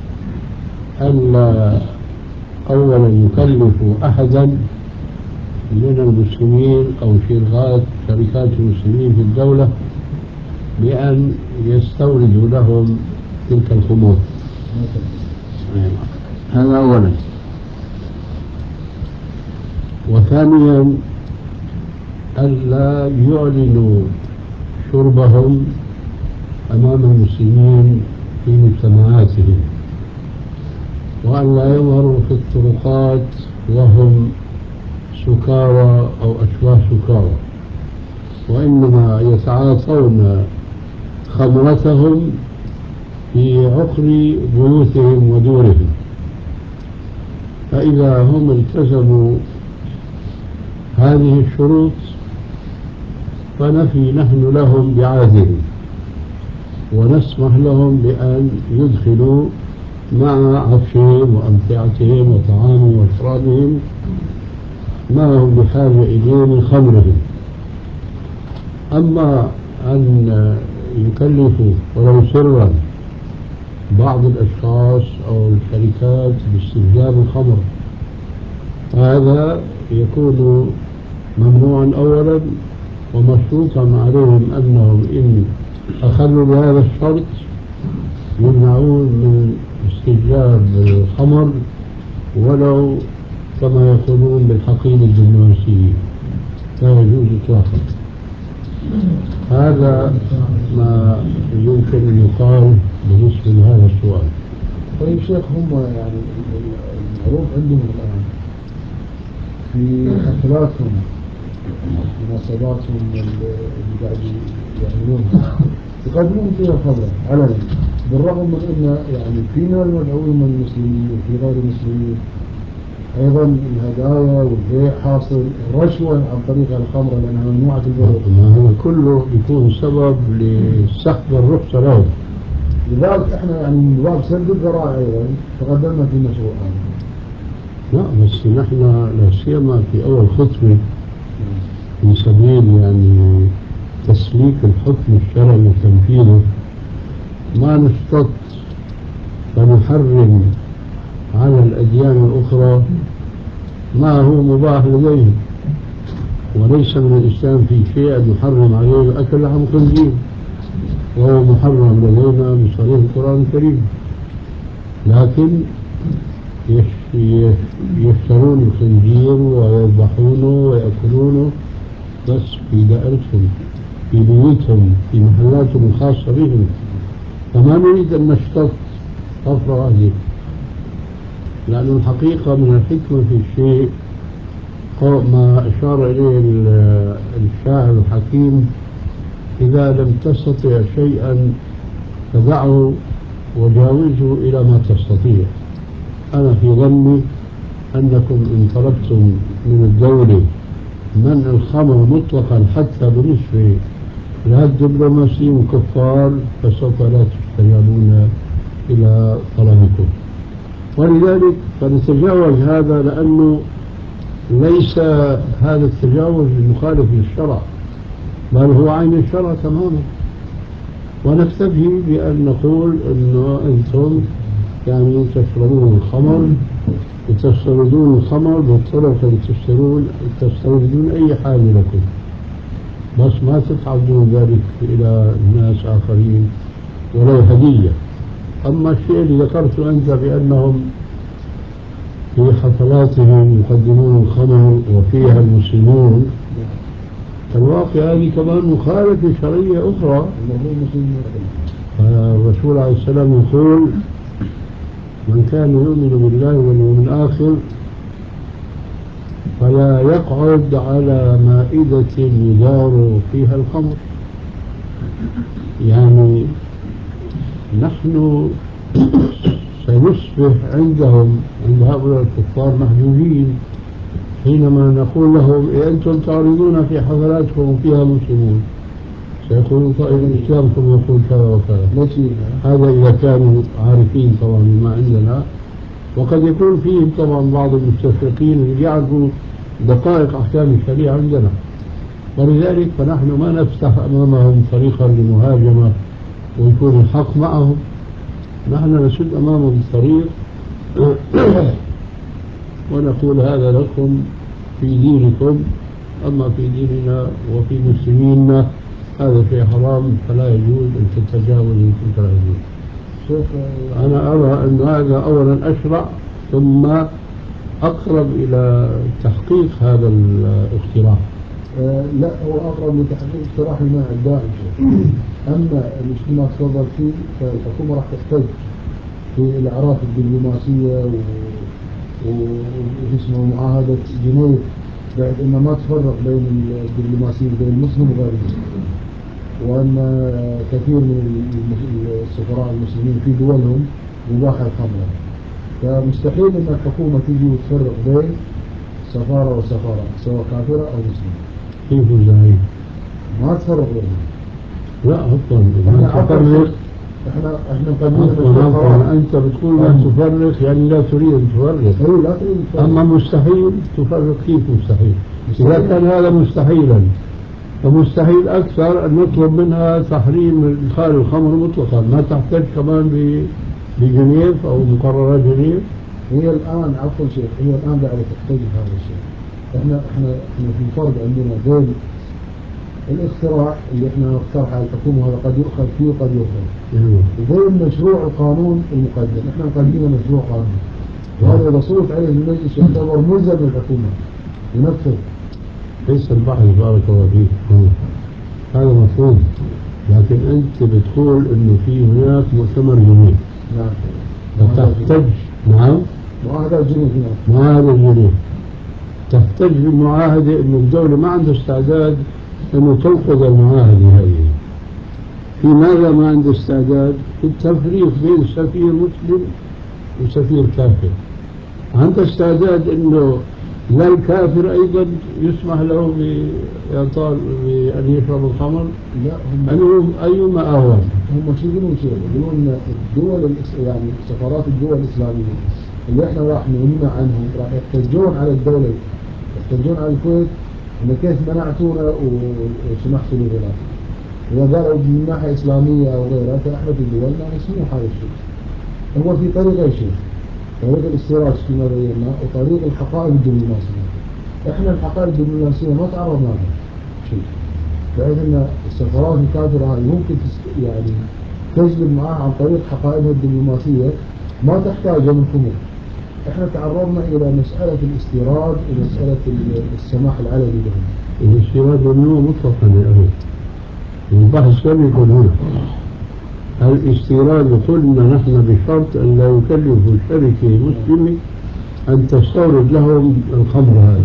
ألا أولا يكلفوا أحدا من المسلمين أو شركات المسلمين في الدولة بأن يستوردوا لهم تلك الخمور. هذا أولا. وثانيا ألا يعلنوا شربهم أمام المسلمين في مجتمعاتهم، وأن لا يظهروا في الطرقات وهم سكارى أو أشباه سكارى، وإنما يتعاطون خمرتهم في عقر بيوتهم ودورهم. فإذا هم التزموا هذه الشروط فنفي نحن لهم بعاذر، ونسمح لهم بأن يدخلوا مع عفشهم وأمتعتهم وطعامهم وشرابهم ما هم بحاجة إليه من خمرهم. أما أن يكلفوا ولو سرا بعض الأشخاص أو الشركات باستخدام الخمر، هذا يكون ممنوعا أولا، ومشروطا عليهم أنهم إن أخلوا بهذا الشرط يمنعون من استخدام الخمر ولو كما يقولون بالحقيبة الدبلوماسية، لا يجوز إطلاقا. هذا ما يمكن أن يقال بالنسبة لهذا السؤال. طيب شيخ، هم يعني المعروف عندهم الآن في حفلاتهم مناسباتهم اللي قاعد يعملونها يقدمون فيها خمر علنا، بالرغم من أن يعني فينا المدعوين من المسلمين وفي غير المسلمين أيضا الهدايا والبيع حاصل، الرشوة عن طريق الخمر لأنها ممنوعة في البلد. هذا كله يكون سبب لسحب الرخصة له. لذلك احنا يعني من باب سد الذرائع ايضا تقدمنا في المشروع هذا. لا بس نحن لا سيما في أول خطوة في سبيل يعني تسليك الحكم الشرعي وتنفيذه ما نشتط ونحرم على الأديان الأخرى ما هو مباح لديهم، وليس من الإسلام في شيء أن يحرم عليهم أكل لحم خنزير، وهو محرم لدينا بصريح القرآن الكريم، لكن يشترون الخنزير ويذبحونه ويأكلونه بس في دائرتهم في بيوتهم في محلاتهم الخاصة بهم. فما نريد أن نشتط طفرة هذه، لأن الحقيقة من الحكمة في الشيء ما أشار إليه الشاعر الحكيم: إذا لم تستطع شيئا فدعه وجاوزه إلى ما تستطيع. أنا في ظني أنكم إن طلبتم من الدولة منع الخمر مطلقا حتى بنصف الدبلوماسيين الكفار فسوف لا تستجابون إلى طلبكم. ولذلك فنتجاوز هذا، لأنه ليس هذا التجاوز مخالف للشرع، بل هو عين الشرع تماما. ونكتفي بأن نقول أنه أنتم يعني تشربون الخمر وتستوردون الخمر بالطرق اللي تستوردون أي حاجة لكم، بس ما تتعرضون ذلك إلى ناس آخرين ولو هدية. أما الشيء اللي ذكرته أنت بأنهم في حفلاتهم يقدمون الخمر وفيها المسلمون، الواقع هذه كمان مخالفة شرعية أخرى. الرسول عليه السلام يقول: من كان يؤمن بالله واليوم الآخر فلا يقعد على مائدة يدار فيها الخمر. يعني نحن سنصبح عندهم عند هؤلاء الكفار محجوجين حينما نقول لهم: أنتم تعرضون في حفلاتكم وفيها مسلمون، سيقولون: طيب إسلامكم يقول كذا وكذا. هذا إذا كانوا عارفين طبعا ما عندنا، وقد يكون فيهم طبعا بعض المستشرقين اللي يعرفوا دقائق أحكام الشريعة عندنا. ولذلك فنحن ما نفتح أمامهم طريقا للمهاجمة ويكون الحق معهم، نحن نسد أمامهم الطريق ونقول: هذا لكم في دينكم، أما في ديننا وفي مسلمينا هذا شيء حرام، فلا يجوز أن تتجاوز إن كنت لا يجوز. أنا أرى أن هذا أولا أشرع، ثم أقرب إلى تحقيق هذا الاقتراح. لا، هو أقرب لتحقيق اقتراح المنع الدائم. أما الاجتماع تفضل فيه فالحكومة راح تحتاج في الأعراف الدبلوماسية واسمه معاهدة جنيف، بعد أنه ما تفرق بين الدبلوماسيين بين المسلم وغير المسلم، وأن كثير من السفراء المسلمين في دولهم مباح الخمر، فمستحيل أن الحكومة تجي وتفرق بين سفارة وسفارة سواء كافرة أو مسلمة. كيف ازاي؟ ما تفرق بينهم. لا أصلا ما تفرق. احنا مقدمين أنت بتقول لا تفرق، يعني لا تريد أن تفرق. أي لا تريد تفرق. أما مستحيل تفرق. كيف مستحيل؟ إذا كان هذا مستحيلا فمستحيل أكثر أن نطلب منها تحريم إدخال الخمر مطلقا، ما تحتاج كمان بجنيف أو مقررات جنيف. هي الآن عفوا شيخ، هي الآن قاعدة تحتاج هذا الشيء. احنا في فرق عندنا بين الاختراع اللي احنا نقترحه على الحكومة، هذا قد يؤخذ فيه وقد يؤخذ، وبين مشروع القانون المقدم. احنا مقدمين مشروع قانون، وهذا إذا صوت عليه المجلس يعتبر ملزم للحكومة ينفذ. ليس البحث بارك الله فيك هذا مفهوم، لكن أنت بتقول إنه في هناك مؤتمر جنيف. نعم. فتحتاج نعم معاهدة جنيف. معاهدة جنيف تحتاج بالمعاهدة إنه الدولة ما عندها استعداد إنه تنقض المعاهدة هذه. في ماذا ما عنده استعداد؟ في التفريق بين سفير مسلم وسفير كافر. عنده استعداد إنه لا الكافر أيضا يسمح له بأن يشرب الخمر؟ لا، هم أيما أهون. هم شو يقولون الدول يعني سفارات الدول الإسلامية اللي احنا راح نمنع عنهم، راح يحتجون على الدولة، يحتجون على الكويت إن كيف منعتونا وسمحتوا لنا. إذا قالوا من ناحية إسلامية أو غيرها فإحنا في دولنا نسمح هذا الشيء. هو في طريقة شيء، طريق الاستيراد فيما بينا، وطريق الحقائق الدبلوماسية. احنا الحقائق الدبلوماسية ما تعرضنا لها شيء، بحيث ان السفارات الكافرة هذه ممكن يعني تجلب معها عن طريق حقائقها الدبلوماسية ما تحتاج منكم. احنا تعرضنا الى مسألة الاستيراد ومسألة السماح العلني لهم. الاستيراد ممنوع مطلقا يا أخي، البحث لم يكن هنا. الاستيراد قلنا نحن بشرط أن لا يكلف شركة مسلمة أن تستورد لهم الخمر هذا.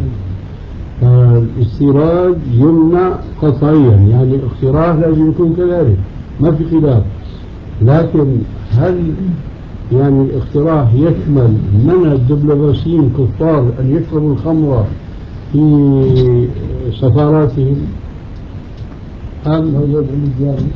فالاستيراد يمنع قطعيا، يعني الاقتراح لازم يكون كذلك ما في خلاف. لكن هل يعني الاقتراح يشمل منع الدبلوماسيين كفار أن يشربوا الخمر في سفاراتهم؟ هل موجود عند الزيادة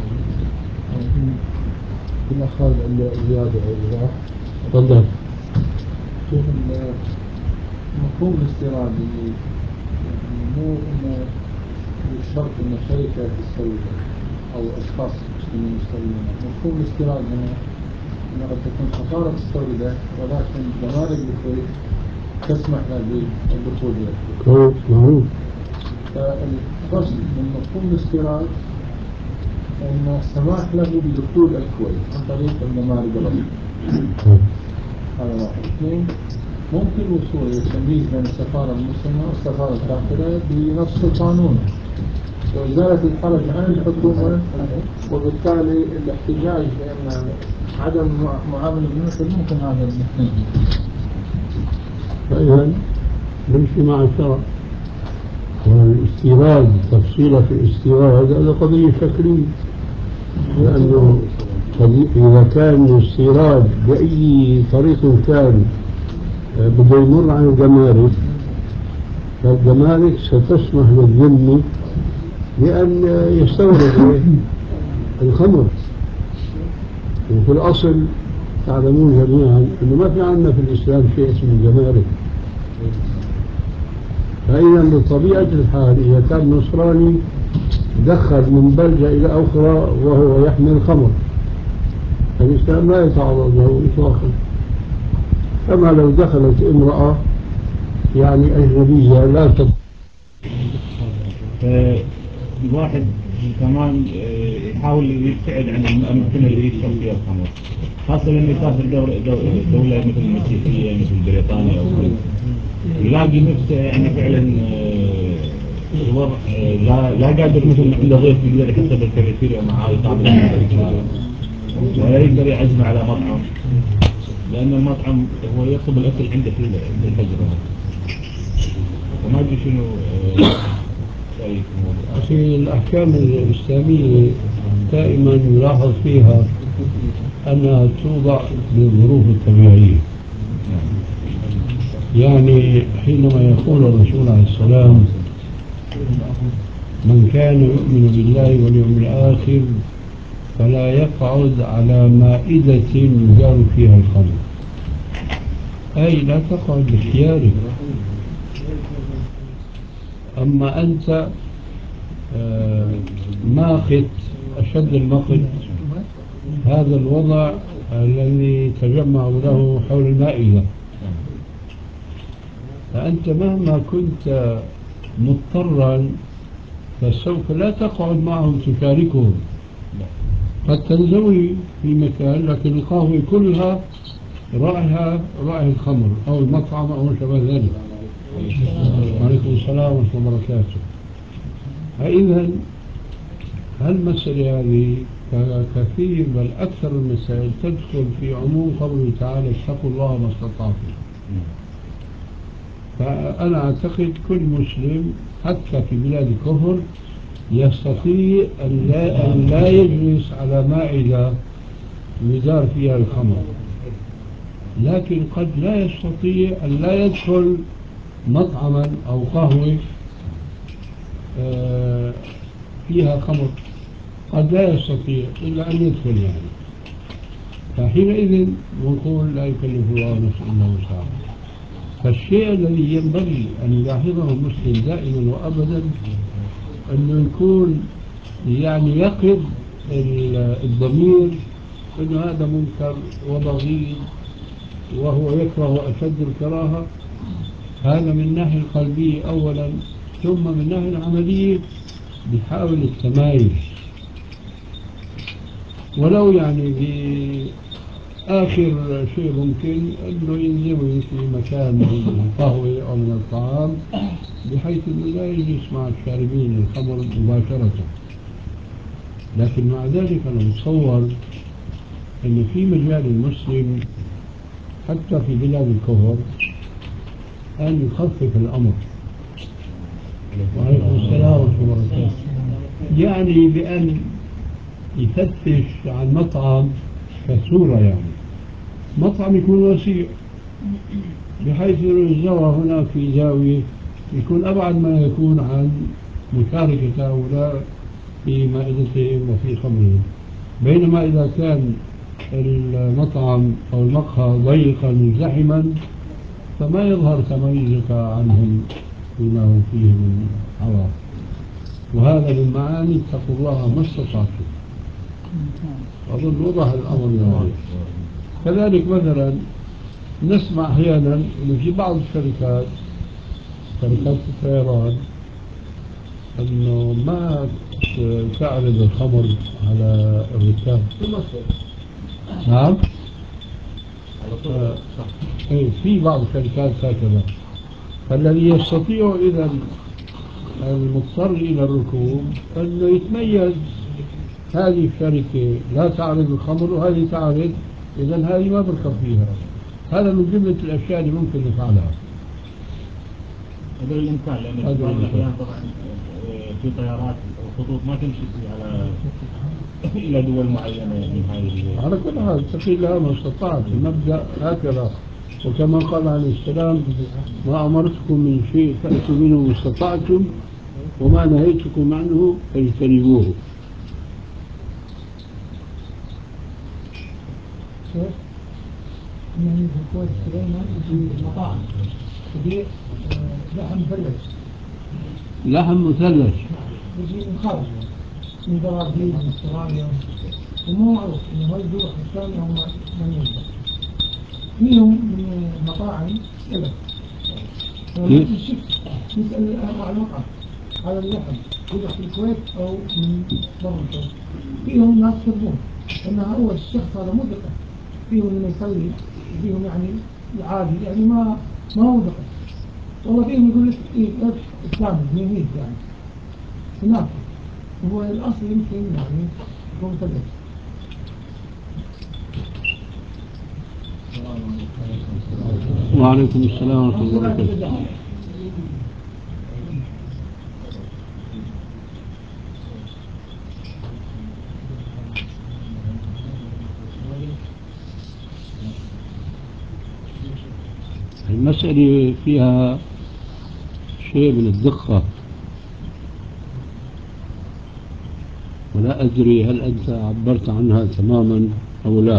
في الأخذ الزيادة والإضافة؟ تفضل. شوف مفهوم الاستيراد اللي يعني مو انه الشرط ان شركه تستورد او اشخاص مسلمين يستوردون. مفهوم الاستيراد انه قد تكون سفاره تستورده ولكن جمارك الكويت تسمح له بالدخول الى كويس معروف. فالقصد من مفهوم الاستيراد ان السماح له بدخول الكويت عن طريق الجمارك الرسميه. هذا واحد. اثنين، ممكن وصول التمييز بين السفارة المسلمة والسفارة الكافرة بنص القانون وإزالة الحرج عن الحكومة، وبالتالي الاحتجاج بأن عدم معاملة المثل ممكن هذا نحن. فإذا نمشي مع الشرع. والاستيراد تفصيلة في الاستيراد هذا قضية شكلية، لأنه إذا كان الاستيراد بأي طريق كان بده يمر عن الجمارك، فالجمارك ستسمح للذمي بأن يستورد الخمر. وفي الأصل تعلمون جميعا أنه ما في عندنا في الإسلام شيء اسمه الجمارك. فإذا بطبيعة الحال إذا كان نصراني دخل من بلدة إلى أخرى وهو يحمل خمر، الإسلام لا يتعرض له إطلاقا. كما لو دخلت امرأة يعني أجنبية لا الواحد كمان يحاول يبتعد عن الأماكن اللي يشرب فيها الخمر، خاصة لما يسافر دولة مثل المسيحية مثل بريطانيا أو كذا، يلاقي نفسه يعني فعلا الوضع لا قادر مثل ما عنده ضيف يقدر يحسب الكافيتيريا معاه يقابل ولا يقدر يعزم على مطعم، لأن المطعم هو يطلب الأكل عنده في الحجرة. وما أدري شنو رأيك في الموضوع. في الأحكام الإسلامية دائما نلاحظ فيها أنها توضع للظروف الطبيعية. يعني حينما يقول الرسول عليه السلام من كان يؤمن بالله واليوم الآخر فلا يقعد على مائدة يجار فيها الخمر، أي لا تقعد باختيارك. أما أنت ماقت أشد المقت، هذا الوضع الذي تجمع له حول المائدة، فأنت مهما كنت مضطرا فسوف لا تقعد معهم تشاركهم. قد تنزوي في مكان لكن القهوة كلها رائحة الخمر أو المطعم أو شبه ذلك. وعليكم السلام ورحمة الله وبركاته. فإذا المسألة هذه كثير بل أكثر المسائل تدخل في عموم قوله تعالى اتقوا الله ما استطعتم. فأنا أعتقد كل مسلم حتى في بلاد الكفر يستطيع أن لا يجلس على مائدة يدار فيها الخمر، لكن قد لا يستطيع أن لا يدخل مطعما أو قهوة فيها خمر، قد لا يستطيع إلا أن يدخل يعني. فحينئذ نقول لا يكلف الله نفسا إلا وسعها. فالشيء الذي ينبغي أن يلاحظه المسلم دائما وأبدا أنه يكون يعني يقظ الضمير أنه هذا منكر وبغيض وهو يكره أشد الكراهة. هذا من الناحية القلبية أولا، ثم من الناحية العملية بيحاول التمايز، ولو يعني بآخر شيء ممكن أنه ينزوي في مكان من القهوة أو من الطعام بحيث أنه لا يجلس مع الشاربين الخمر مباشرة. لكن مع ذلك أنا متصور أن في مجال المسلم حتى في بلاد الكفر أن يخفف الأمر. وعليكم السلام ورحمة الله وبركاته. يعني بأن يفتش عن مطعم كصورة يعني مطعم يكون وسيع بحيث الزاوية هناك في زاوية يكون أبعد ما يكون عن مشاركة هؤلاء في مائدتهم وفي خمرهم. بينما إذا كان المطعم أو المقهى ضيقا مزدحما فما يظهر تميزك عنهم فيما هم فيه من عوار. وهذا من معاني اتقوا الله ما استطعتم. أظن وضح الأمر يعني. كذلك مثلا نسمع أحيانا أنه في بعض شركات الطيران أنه ما تعرض الخمر على الركاب. نعم. في بعض الشركات هكذا. فالذي يستطيع إذا المضطر إلى الركوب أنه يتميز، هذه الشركة لا تعرض الخمر وهذه تعرض، إذا هذه ما بركب فيها. هذا من جملة الأشياء اللي ممكن نفعلها. هذا الإمكان، لأن في بعض الأحيان طبعا في طيارات أو خطوط ما تمشي على إلى دول معينة من هذه. على كل حال اتقي لها ما استطعت، المبدأ هكذا. وكما قال عليه السلام: ما أمرتكم من شيء فأتوا منه ما استطعتم وما نهيتكم عنه فاجتنبوه. يعني في الكويت سليمان في مطاعم تبيع لحم مثلث. لحم مثلث يجي من خارج، من برازيل، من استراليا، ومو معروف انه هل يروح الثاني او من ينزل. فيهم من المطاعم سلف. نسأل على المطعم على اللحم يروح في الكويت او من برا الكويت. فيهم ناس يكذبون انها هو الشخص هذا مدقق، فيهم اللي يصلي، فيهم يعني العادي، يعني ما هو دقيق. والله فيهم يقول لك إيه إسلامي دينيك يعني هناك، وهو الأصل يمكن يعني يكون مثلث. وعليكم السلام ورحمة الله وبركاته. المسألة فيها شيء من الدقة، ولا أدري هل أنت عبرت عنها تماما أو لا.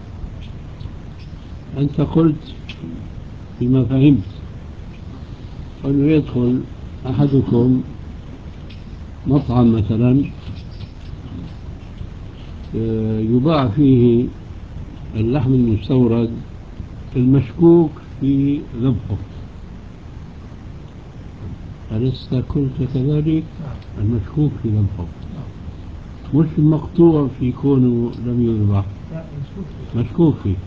أنت قلت فيما فهمت أنه يدخل أحدكم مطعم مثلا يباع فيه اللحم المستورد المشكوك في ذبحه. ألست قلت كذلك؟ المشكوك في ذبحه مش المقطوع في كونه لم يذبح، مشكوك فيه.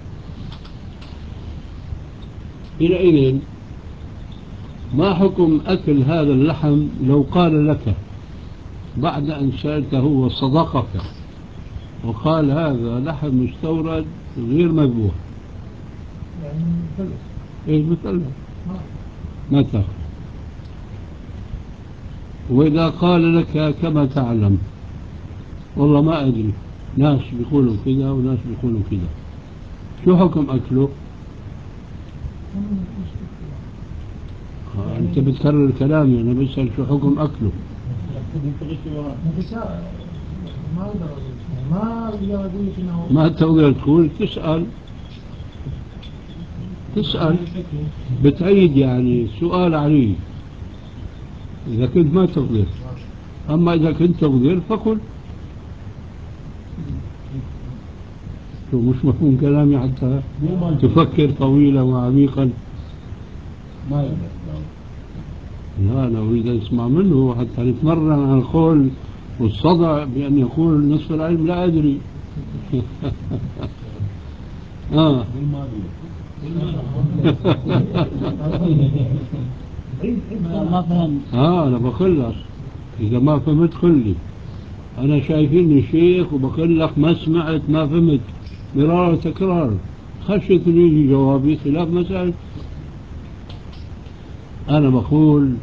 حينئذ ما حكم أكل هذا اللحم لو قال لك بعد أن سألته وصدقك وقال هذا لحم مستورد غير مذبوح؟ يعني مثلث. إيه مثلث ما تأخذ. وإذا قال لك كما تعلم والله ما أدري، ناس بيقولوا كذا وناس بيقولوا كذا، شو حكم أكله؟ أنت بتكرر كلامي، أنا بسأل شو حكم أكله. ما تقدر تقول، تسأل بتعيد يعني سؤال عليه. إذا كنت ما تقدر، أما إذا كنت تقدر فقل. شو مش مفهوم كلامي حتى تفكر طويلا وعميقا؟ ما يقدر. لا، أنا أريد أن أسمع منه حتى نتمرن على القول والصدع بأن يقول نصف العلم لا أدري. ما فهمت. أنا بقول لك إذا ما فهمت قل لي. أنا شايفيني شيخ وبقول لك ما سمعت ما فهمت مرارا تكرار، خشيت أن يجي جوابي خلاف مسألة. أنا بقول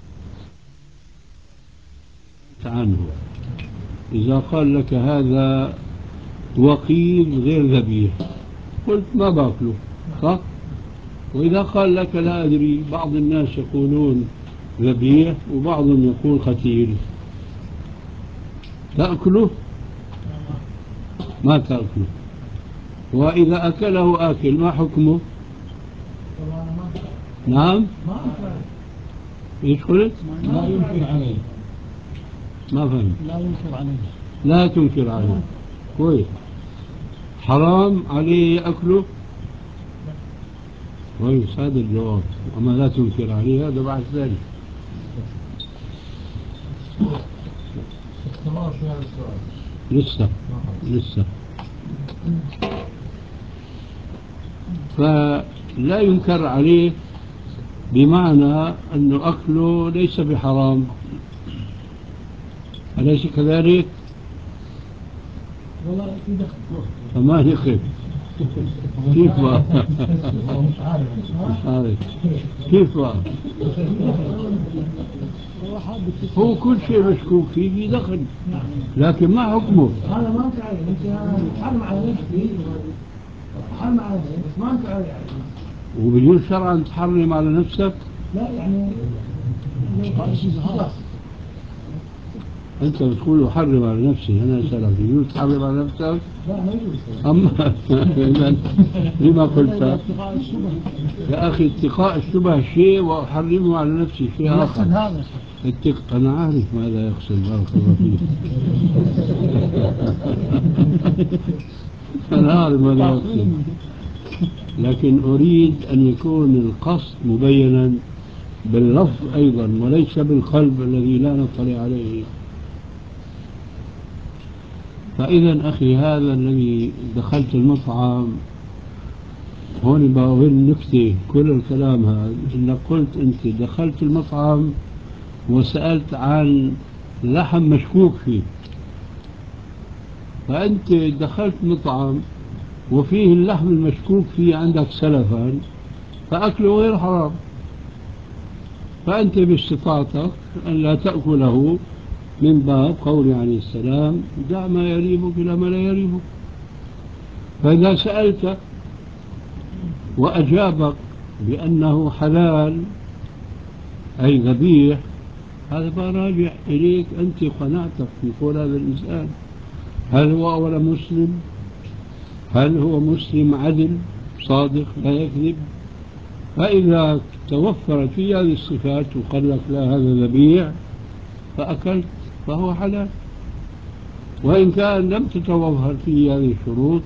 عنه إذا قال لك هذا وقيل غير ذبيح قلت ما باكله، صح؟ وإذا قال لك لا أدري، بعض الناس يقولون ذبيح وبعضهم يقول قتيل، تأكله؟ ما تأكله. وإذا أكله آكل، ما حكمه؟ نعم؟ ايش قلت؟ لا ينكر عليه. ما فهمت. لا ينكر عليه. لا تنكر عليه. كويس. حرام عليه أكله؟ كويس، هذا الجواب. أما لا تنكر عليه هذا بعد ذلك. استمر في هذا السؤال. لسه فلا ينكر عليه بمعنى أن أكله ليس بحرام، أليس كذلك؟ والله في دخل. فما يخف. كيف بقى؟ هو مش عارف. كيف بقى؟ هو كل شيء مشكوك فيه في دخل، لكن ما حكمه؟ هذا ما انت عليه، انت تحرم على نفسك، تحرم على نفسك بس ما انت عليه يعني. وبيجوز شرعا تحرم على نفسك؟ لا يعني أنت بتقول أحرم على نفسي، أنا أسألك يجوز تحرم على نفسك؟ لا ما يجوز. أما لما قلت يا أخي اتقاء الشبه شيء وأحرمه على نفسي شيء آخر. هذا أنا عارف ماذا يقصد، بارك الله فيك. أنا عارف ماذا يقصد، لكن أريد أن يكون القصد مبينا باللفظ أيضا وليس بالقلب الذي لا نطلع عليه. فإذا أخي هذا الذي دخلت المطعم، هون بقول نكتة، كل الكلام هذا إنك قلت أنت دخلت المطعم وسألت عن لحم مشكوك فيه، فأنت دخلت مطعم وفيه اللحم المشكوك فيه عندك سلفا، فأكله غير حرام، فأنت باستطاعتك أن لا تأكله من باب قول عليه السلام دع ما يريبك إلى ما لا يريبك. فإذا سألت وأجابك بأنه حلال أي ذبيح، هذا بقى راجع إليك أنت قناعتك في قول هذا الإنسان. هل هو أولا مسلم؟ هل هو مسلم عدل صادق لا يكذب؟ فإذا توفرت في هذه الصفات وقال لك لا هذا ذبيح فأكلت فهو حلال، وإن كان لم تتوفر فيه هذه الشروط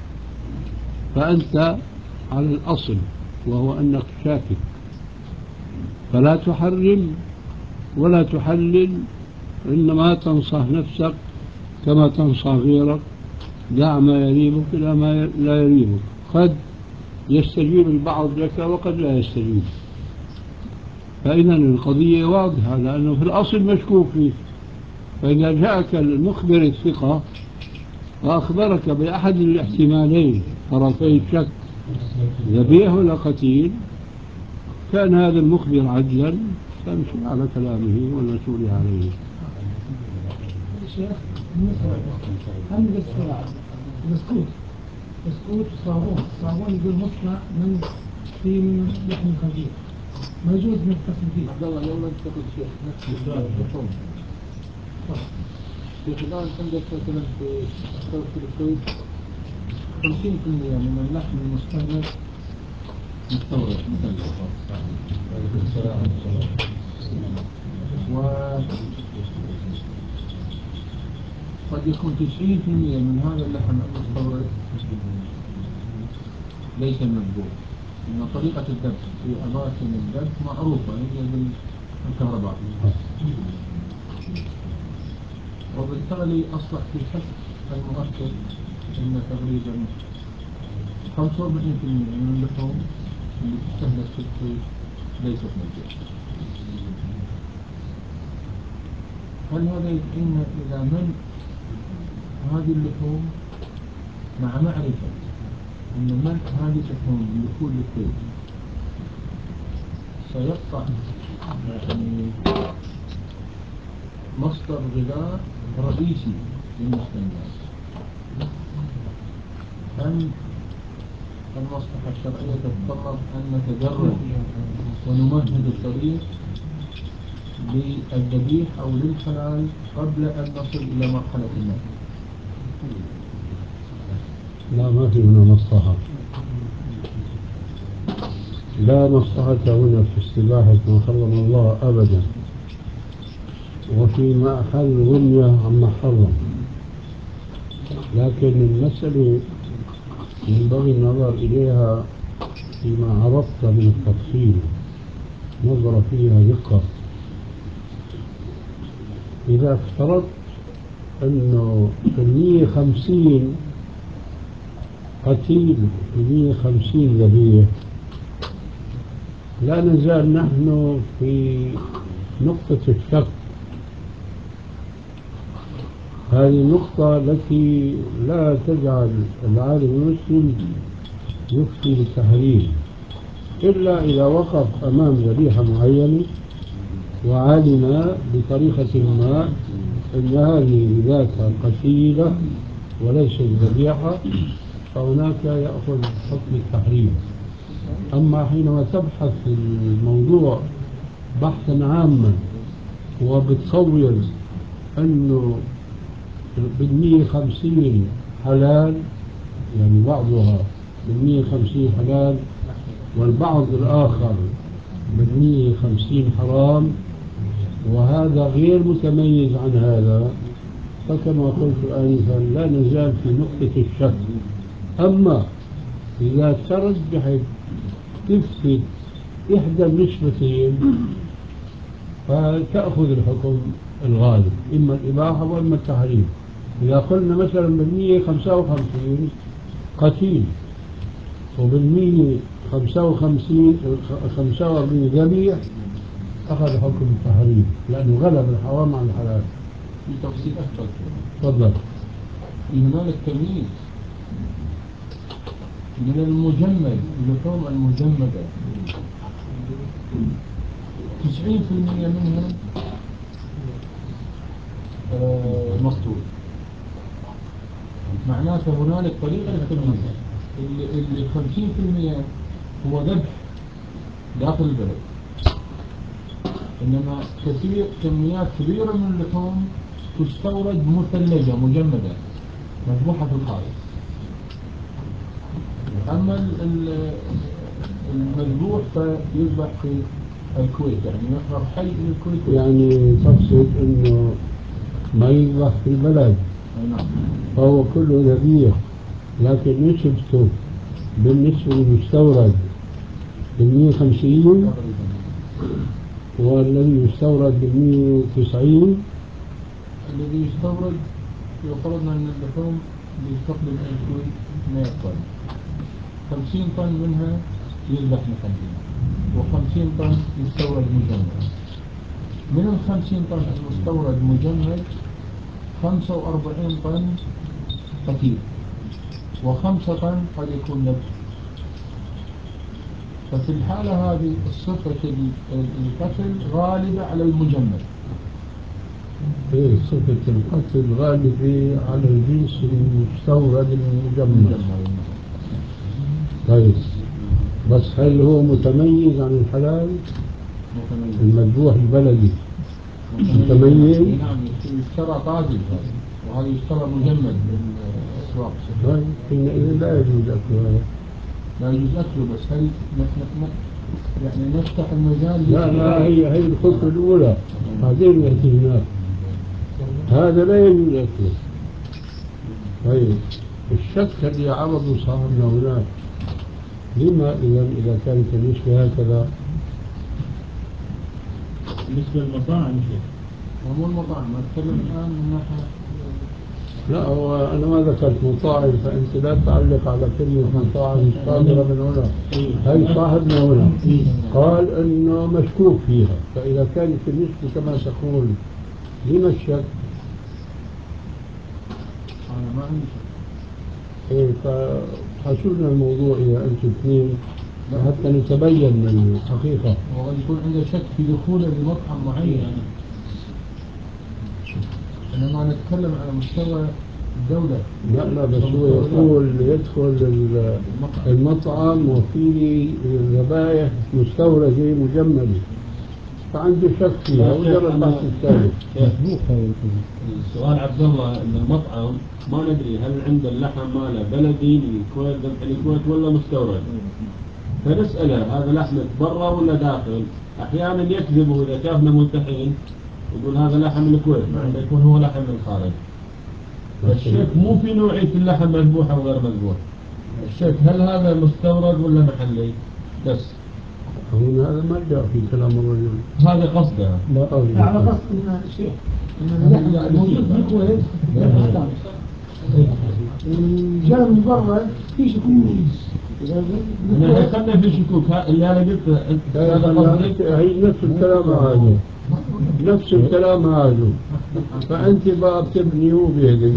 فأنت على الأصل وهو أنك شاكك، فلا تحرم ولا تحلل، إنما تنصح نفسك كما تنصح غيرك، دع ما يريبك إلى ما لا يريبك. قد يستجيب البعض لك وقد لا يستجيب. فإذا القضية واضحة لأنه في الأصل مشكوك فيه. فإذا جاءك المخبر الثقة وأخبرك بأحد الاحتمالين طرفي الشك ذبيح ولا قتيل، كان هذا المخبر عدلا فامشي على كلامه والمسؤول عليه. شيخ هم بسكوت صابون يقول مصنع من لحم الخنزير، ما يجوز نتصل فيه. عبد الله يلا نتخذ شيخ نفس اللحوم. شيخ الآن عندك مثلا في الكويت 50% من اللحم المستهلك مستورد مثلث، وقد يكون 90% من هذا اللحم المستورد ليس مذبوح، لأن طريقة الذبح في أماكن الذبح معروفة هي بالكهرباء، وبالتالي أصبح في حس المؤكد أن تقريبا 45% من اللحوم اللي تستهلك في الكويت ليست مذبوحة. هل هذا يدعينا إلى منع هذه اللحوم مع معرفة أن منع هذه اللحوم من دخول الكويت سيقطع يعني مصدر غذاء رئيسي بالنسبة للناس؟ أم المصلحة الشرعية تتطلب أن نتدرج ونمهد الطريق للذبيح أو للحلال قبل أن نصل إلى مرحلة النهي. لا، ما في هنا مصلحة، لا مصلحة هنا في استباحة ما حرم الله أبدا، وفي محل غنية عما حرم. لكن المسألة ينبغي النظر إليها فيما عرفت من التفصيل، نظر فيها دقة. إذا افترضت أنه 150 قتيل 150 ذبيح، لا نزال نحن في نقطة الشك. هذه النقطة التي لا تجعل العالم المسلم يفتي بالتحريم إلا إذا وقف أمام ذبيحة معينة وعلم بطريقة ما أن هذه ذاتها قتيلة وليست ذبيحة، فهناك يأخذ حكم التحريم. أما حينما تبحث في الموضوع بحثا عاما وبتصور أنه 150 حلال، يعني بعضها 150 حلال والبعض الآخر 150 حرام، وهذا غير متميز عن هذا، فكما قلت آنفا لا نزال في نقطة الشك. أما إذا ترجحت تفسد إحدى النسبتين فتأخذ الحكم الغالب، إما الإباحة وإما التحريم. إذا قلنا مثلا 155 قتيل و145 ذبيح، أخذ حكم التحريم لأنه غلب الحرام على الحلال. في تفصيل أكثر. تفضل. في هنالك تمييز من المجمد، اللحوم المجمدة 90% منها مقتول، معناته هنالك طريقة للتمييز. اللي 50% هو ذبح داخل البلد، إنما كميات كبيرة من اللحوم تستورد مثلجة مجمدة مذبوحة في الخارج. أما المذبوح فيذبح في الكويت، يعني يحضر حي من الكويت. يعني تقصد أنه ما يذبح في البلد؟ نعم. فهو كله ذبيح، لكن نسبته بالنسبة للمستورد 150 والذي يستورد 190. الذي يستورد لو فرضنا أن اللحوم اللي تقدم إلى الكويت 100 طن، 50 طن منها يذبح محليا و50 طن يستورد مجمد. من 50 طن المستورد مجمد 45 طن قتيل و5 طن قد يكون ذبح. ففي الحالة هذه صفة القتل غالبة على المجمد. إيه، صفة القتل غالبة على الجنس المستورد المجمد. طيب، بس هل هو متميز عن الحلال؟ متميز. المذبوح البلدي متميز؟ نعم، يشترى طازج وهذا يشترى مجمد بالأسواق. طيب، حينئذ لا يجوز أكله هذا. لا يجوز أكله، بس هل يعني نفتح المجال؟ لا، هي الخطوة الأولى، بعدين يأتي هناك. هذا لا يجوز أكله. طيب، الشك الذي عرضه صاحبنا هناك، لما إذا كانت النسبة هكذا؟ بالنسبة للمطاعم مو المطاعم، أتكلم الآن من ناحية. لا، هو أنا ما ذكرت مطاعم، فأنت لا تعلق على كلمة مطاعم صادرة من هنا. هي صاحبنا هنا قال إنه مشكوك فيها، فإذا كانت النسبة كما تقول لما الشك؟ أنا ما عندي شك. إيه، فحسولنا الموضوع إذا أنتم اثنين حتى نتبين من الحقيقة. وقد يكون عنده شك في دخوله لمطعم معين، إنما نتكلم على مستوى الدولة. لا بس هو يقول يدخل المطعم وفيه ذبائح مستوردة مجمدة، فعنده شك فيها وجرى البحث الثالث. السؤال عبد الله ان المطعم ما ندري هل عند اللحم ماله بلدي من الكويت ذبح الكويت ولا مستورد، فنسأله هذا لحمك برا ولا داخل؟ احيانا يكذبوا اذا شافنا ملتحين يقول هذا لحم الكويت مع انه يكون هو لحم من الخارج. الشيك مو في نوعية اللحم مذبوحة وغير مذبوح، الشيك هل هذا مستورد ولا محلي بس. هذا ما جاء في كلام الرجل، هذا قصده. لا على قصد ان الشيخ ان اللحم موجود في الكويت جاء من برا في شكوك. خلنا في شكوك اللي انا قلته هي نفس الكلام هذا، نفس الكلام هذا، فأنت بقى بتبني وبيدك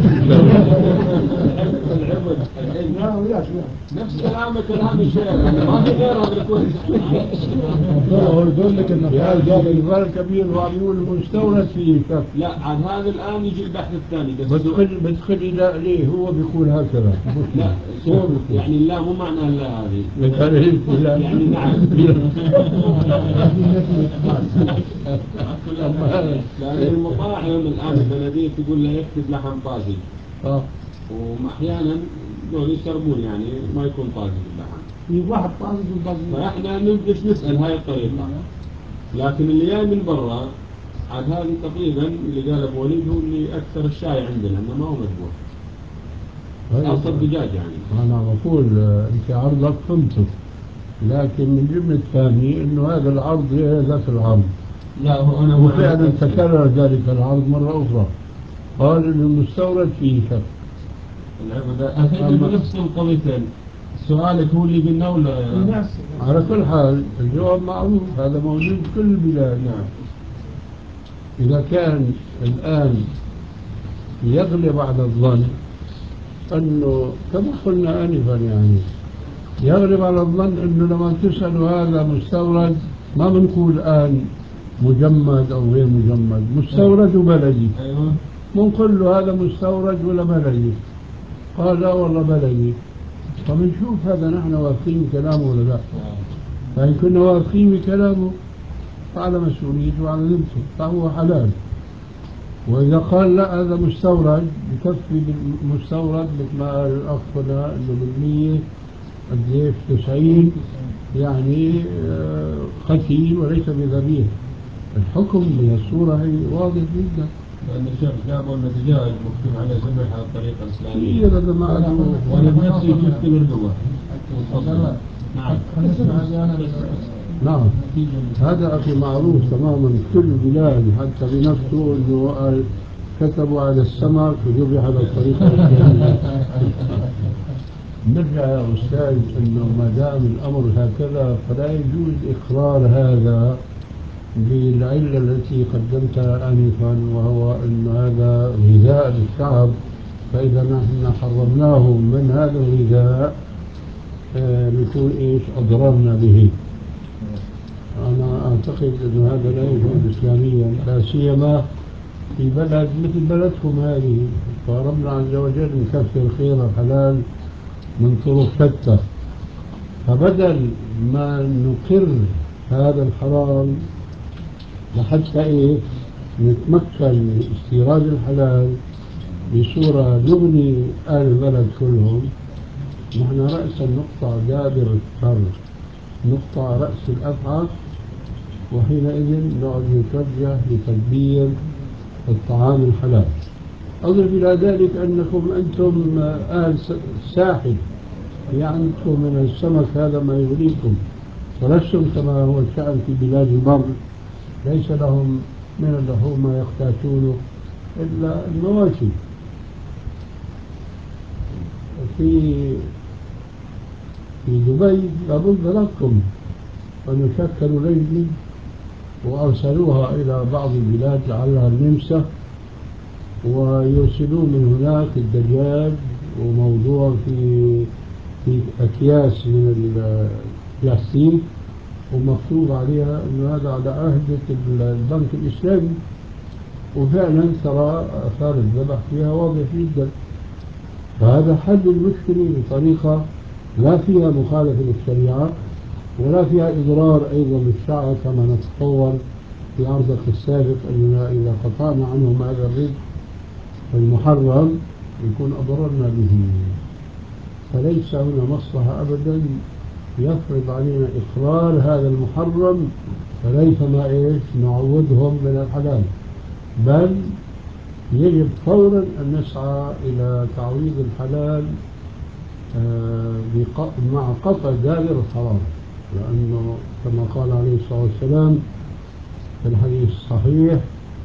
نفس كلام الشيخ ما في غيره بالكويت. هو يقول لك انه في كبير وعم يقول مستورد فيه شك. لا عاد هذا الان يجي البحث الثاني بدخل لا ليه هو بيقول هكذا. لا هو يعني لا مو معنى لا هذه يعني نعم. لأن المطاعم الآن البلدية تقول له يكتب لحم طازج. وأحيانا دول يشربون يعني ما يكون طازج اللحم. في واحد طازج وطازج. فإحنا ندش نسأل هاي الطريقة. لكن اللي جاي من برا عاد هذه تقريبا اللي قال أبو وليد هو اللي أكثر الشاي عندنا لأنه ما هو مذبوح. أصل الدجاج يعني. أنا بقول أنت عرضك فهمته، لكن من جملة ثاني إنه هذا العرض ذات العرض. لا هو أنا وفعلا تكرر ذلك العرض مرة أخرى، قال إنه المستورد فيه شك. أكيد نفس القضيتين. سؤالك هو اللي قلنا ولا؟ على كل حال الجواب معروف، هذا موجود في كل البلاد. نعم. إذا كان الآن يغلب على الظن أنه كما قلنا آنفا يعني يغلب على الظن أنه لما تسألوا هذا مستورد ما بنقول الآن مجمد أو غير مجمد، مستورد وبلدي. أيوة. بنقول له هذا مستورد ولا بلدي؟ قال لا والله بلدي. فبنشوف هذا نحن واثقين كلامه ولا لا. فإن كنا واثقين بكلامه فعلى مسؤوليته وعلى ذمته فهو حلال. وإذا قال لا هذا مستورد بكفي بالمستورد مثل ما قال الأخ هنا إنه بالمية قديش 90 يعني قتيل وليس بذبيح. الحكم من الصورة هي واضح جدا. لأن الشيخ جابوا أن الدجاج مكتوب على ذبح على الطريقة الإسلامية. هذا ما قالوا. وأنا بنفسي شفت بالقوة. نعم. نعم. هذا أخي معروف تماما كل البلاد حتى بنفسه إنه كتبوا على السمك وذبح على الطريقة الإسلامية. نرجع يا أستاذ أنه ما دام الأمر هكذا فلا يجوز إقرار هذا بالعلة التي قدمتها آنفا، وهو أن هذا غذاء للشعب، فإذا نحن حرمناه من هذا الغذاء نكون إيش أضررنا به. أنا أعتقد أن هذا لا يجوز إسلاميا، لا سيما في بلد مثل بلدكم هذه، فربنا عز وجل مكفر خير الحلال من طرق شتى. فبدل ما نقر هذا الحرام لحتى إيه نتمكن من استيراد الحلال بصورة نغني آل البلد كلهم، نحن رأسا نقطع دابر الشر، نقطع رأس الأفعى، وحينئذ نقعد نتوجه لتدبير الطعام الحلال. أضف إلى ذلك أنكم أنتم آل ساحل، يعني عندكم من السمك هذا ما يغنيكم، ولستم كما هو الشأن في بلاد البر ليس لهم من اللحوم ما يحتاجونه إلا المواشي. في دبي لابد لكم أن يشكلوا لجنة وأرسلوها إلى بعض البلاد لعلها النمسا، ويرسلون من هناك الدجاج وموضوع في أكياس من البلاستيك ومكتوب عليها أنه هذا على عهدة البنك الإسلامي، وفعلا ترى آثار الذبح فيها واضح جدا. فهذا حل المشكلة بطريقة لا فيها مخالفة للشريعة ولا فيها إضرار أيضا بالشعب كما نتصور في عرضك السابق أننا إذا قطعنا عنهم هذا الرزق المحرم يكون أضررنا به. فليس هنا مصلحة أبدا يفرض علينا إقرار هذا المحرم فليسما نعوضهم من الحلال، بل يجب فورا أن نسعى إلى تعويض الحلال مع قطع دابر الحرام، لأنه كما قال عليه الصلاة والسلام في الحديث الصحيح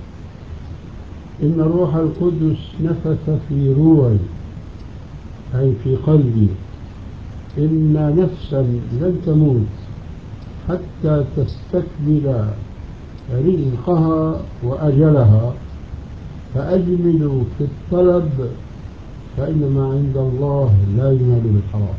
إن الروح القدس نفث في روعي أي في قلبي إن نفسا لن تموت حتى تستكمل رزقها وأجلها فأجملوا في الطلب فإنما عند الله لا ينال بالحرام.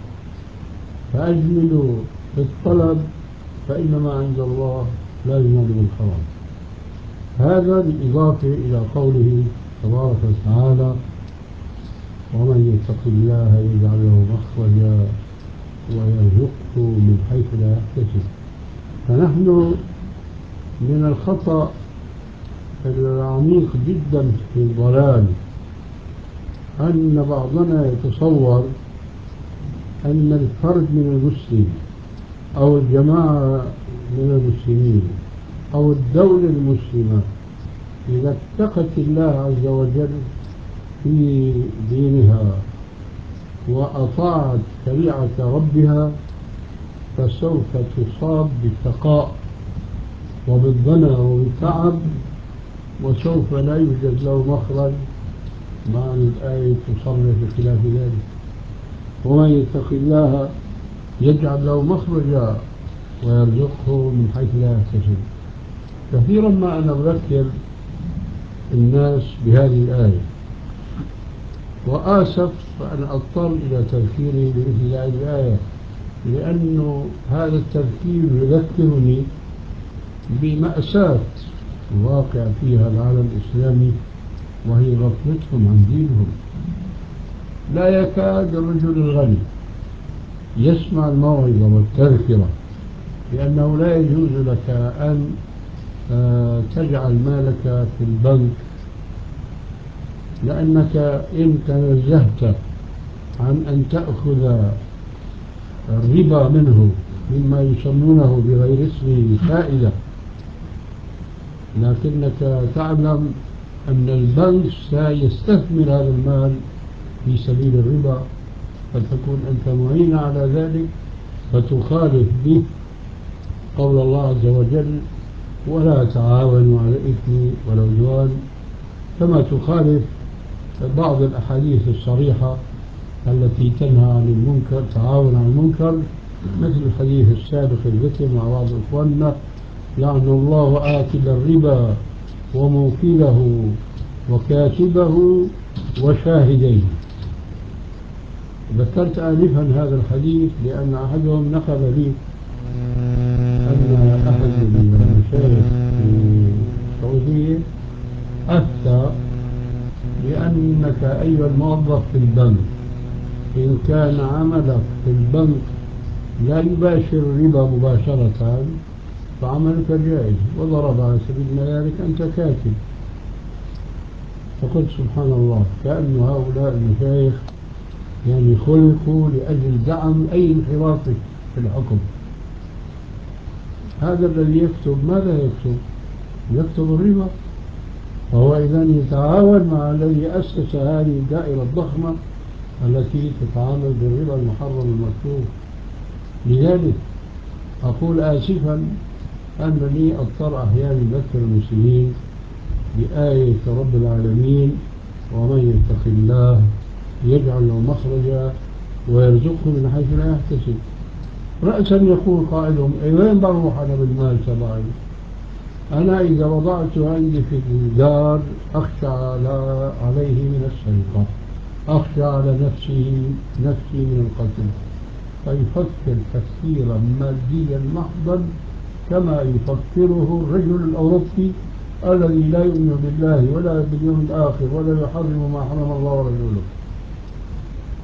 فأجملوا في الطلب فإنما عند الله لا ينال بالحرام. هذا بالإضافة إلى قوله تبارك وتعالى ومن يتق الله يجعل له مخرجا ويرزقه من حيث لا يحتسب. فنحن من الخطأ العميق جدا في الضلال أن بعضنا يتصور أن الفرد من المسلم أو الجماعة من المسلمين أو الدولة المسلمة إذا اتقت الله عز وجل في دينها وأطاعت شريعة ربها فسوف تصاب بالشقاء وبالضنا وبالتعب وسوف لا يوجد له مخرج، مع الآية تصرف بخلاف ذلك. ومن يتق الله يجعل له مخرجا ويرزقه من حيث لا يحتسب. كثيرا ما أنا أذكر الناس بهذه الآية وآسف أن أضطر إلى تذكيري بمثل هذه الآية، لأنه هذا التذكير يذكرني بمأساة واقع فيها العالم الإسلامي وهي غفلتهم عن دينهم. لا يكاد الرجل الغني يسمع الموعظة والتذكرة لأنه لا يجوز لك أن تجعل مالك في البنك، لأنك إن تنزهت عن أن تأخذ الربا منه مما يسمونه بغير اسمه فائدة، لكنك تعلم أن البنك سيستثمر هذا المال في سبيل الربا، فتكون أنت معين على ذلك فتخالف به قول الله عز وجل ولا تعاونوا على الإثم والعدوان، كما تخالف بعض الأحاديث الصريحة التي تنهى عن المنكر، تعاون عن المنكر، مثل الحديث السابق الذكر مع بعض إخواننا لعن الله آكل الربا وموكله وكاتبه وشاهديه. ذكرت آنفا هذا الحديث لأن أحدهم نقل لي أن أحد المشايخ في السعودية أفتى بأنك أيها الموظف في البنك إن كان عملك في البنك لا يباشر الربا مباشرة فعملك جائز، وضرب على سبيل ذلك أنت كاتب. فقلت سبحان الله، كأن هؤلاء المشايخ يعني خلقوا لأجل دعم أي انحراف في الحكم. هذا الذي يكتب ماذا يكتب؟ يكتب الربا، فهو إذا يتعاون مع الذي أسس هذه الدائرة الضخمة التي تتعامل بالربا المحرم المكتوب. لذلك أقول آسفا أنني أضطر أحيانا أذكر المسلمين بآية رب العالمين ومن يتق الله يجعل له مخرجا ويرزقه من حيث لا يحتسب. رأسا يقول قائلهم وين بروح أنا بالمال تبعي؟ أنا إذا وضعته عندي في الدار أخشى عليه من السرقة، أخشى على نفسي من القتل. فيفكر تفكيرا ماديا محضا كما يفكره الرجل الأوروبي الذي لا يؤمن بالله ولا باليوم الآخر ولا يحرم ما حرم الله ورسوله.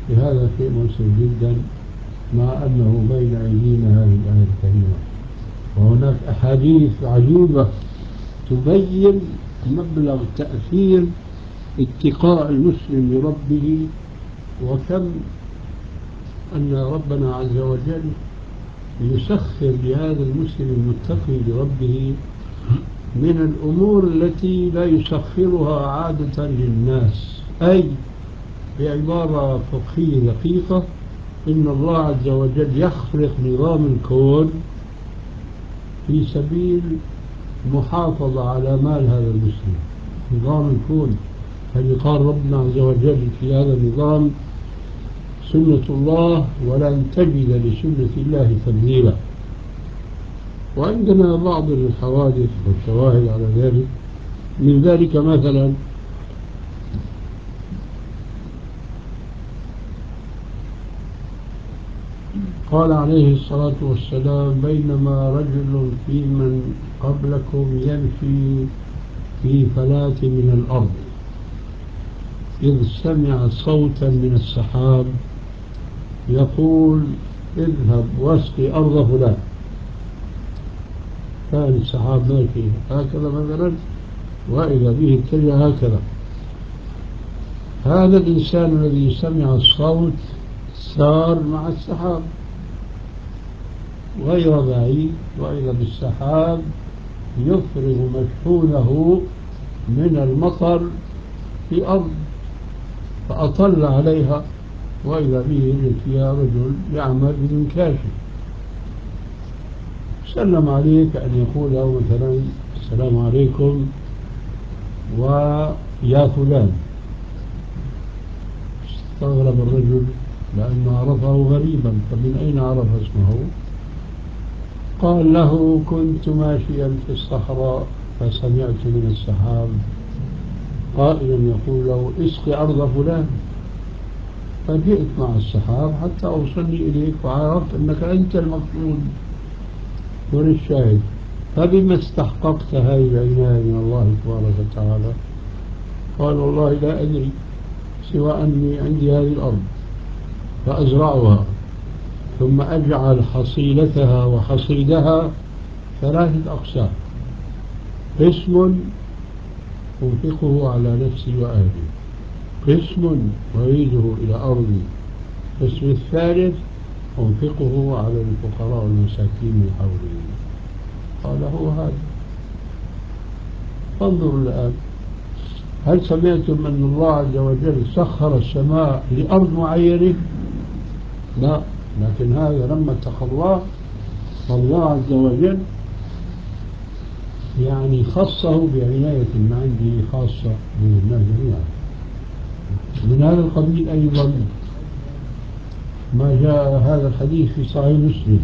لهذا شيء مؤسف جدا، مع أنه بين أيدينا هذه الآية الكريمة. وهناك أحاديث عجيبة تبين مبلغ تأثير اتقاء المسلم لربه، وكم أن ربنا عز وجل يسخر لهذا المسلم المتقي لربه من الأمور التي لا يسخرها عادة للناس. أي بعبارة فقهية دقيقة، إن الله عز وجل يخلق نظام الكون في سبيل المحافظة على مال هذا المسلم. نظام الكون الذي قال ربنا عز وجل في هذا النظام: سنة الله ولن تجد لسنة الله تبديلا. وعندنا بعض الحوادث والشواهد على ذلك. من ذلك مثلا قال عليه الصلاة والسلام: بينما رجل في من قبلكم يمشي في فلاة من الأرض إذ سمع صوتا من السحاب يقول: اذهب واسقي أرض فلان. كان السحاب ماشي هكذا مثلا، وإذا به اتجه هكذا. هذا الإنسان الذي سمع الصوت سار مع السحاب غير بعيد، وإذا بالسحاب يفرغ مشحونه من المطر في أرض، فأطل عليها، وإذا به يجد فيها رجل يعمل بدون كاشف. سلم عليه كأن يقول له مثلا: السلام عليكم ويا فلان. استغرب الرجل لأنه عرفه غريبا، فمن أين عرف اسمه؟ قال له: كنت ماشيا في الصحراء فسمعت من السحاب قائلا يقول له: اسقي أرض فلان، فجئت مع السحاب حتى أوصلني إليك، وعرفت أنك أنت المقصود. وللشاهد: فبما استحققت هذه العناية من الله تبارك وتعالى؟ قال: والله لا أدري، سوى أني عندي هذه الأرض فأزرعها ثم أجعل حصيلتها وحصيدها 3 أقسام: قسم أنفقه على نفسي وأهلي، قسم أعيده إلى أرضي، القسم الثالث أنفقه على الفقراء والمساكين من حولي. قال: هو هذا. فانظروا الآن، هل سمعتم أن الله عز وجل سخر السماء لأرض معينة؟ لا، لكن هذا لما اتقى الله، فالله عز وجل يعني خصه بعناية ما عنده خاصة بالناس جميعا. من هذا القبيل أيضا ما جاء هذا الحديث في صحيح مسلم.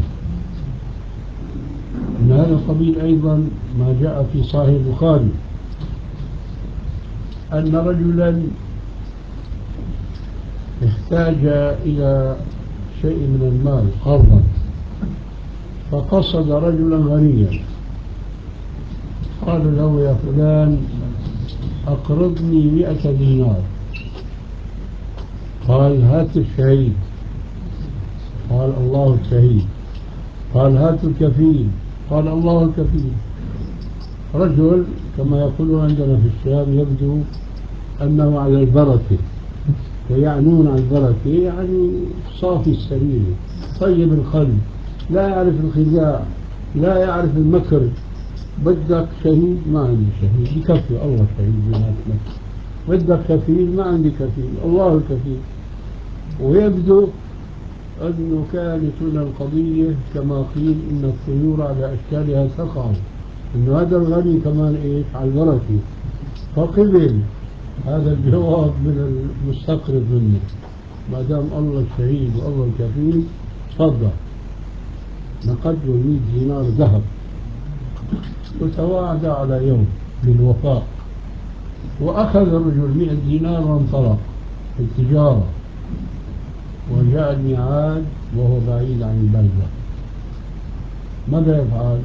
من هذا القبيل أيضا ما جاء في صحيح البخاري أن رجلا احتاج إلى شيء من المال قرضا، فقصد رجلا غنيا قال له: يا فلان أقرضني 100 دينار. قال: هات الشهيد. قال: الله الشهيد. قال: هات الكفيل. قال: الله الكفيل. رجل كما يقولون عندنا في الشام يبدو أنه على البركة، ويعنون على البركة يعني صافي السرير طيب القلب، لا يعرف الخداع، لا يعرف المكر. بدك شهيد؟ ما عندي شهيد، يكفي الله شهيد بيناتنا. بدك كفيل؟ ما عندي كفيل، الله الكفيل. ويبدو أنه كانت هنا القضية كما قيل إن الطيور على أشكالها تقع، إنه هذا الغني كمان إيش على البركة، فقبل هذا الجواب من المستقرب منه: ما دام الله الشهيد والله الكفيل تفضل، نقد له 100 دينار ذهب، وتواعد على يوم بالوفاء. وأخذ الرجل 100 دينار وانطلق في التجارة، وجاء الميعاد وهو بعيد عن البلدة. ماذا يفعل؟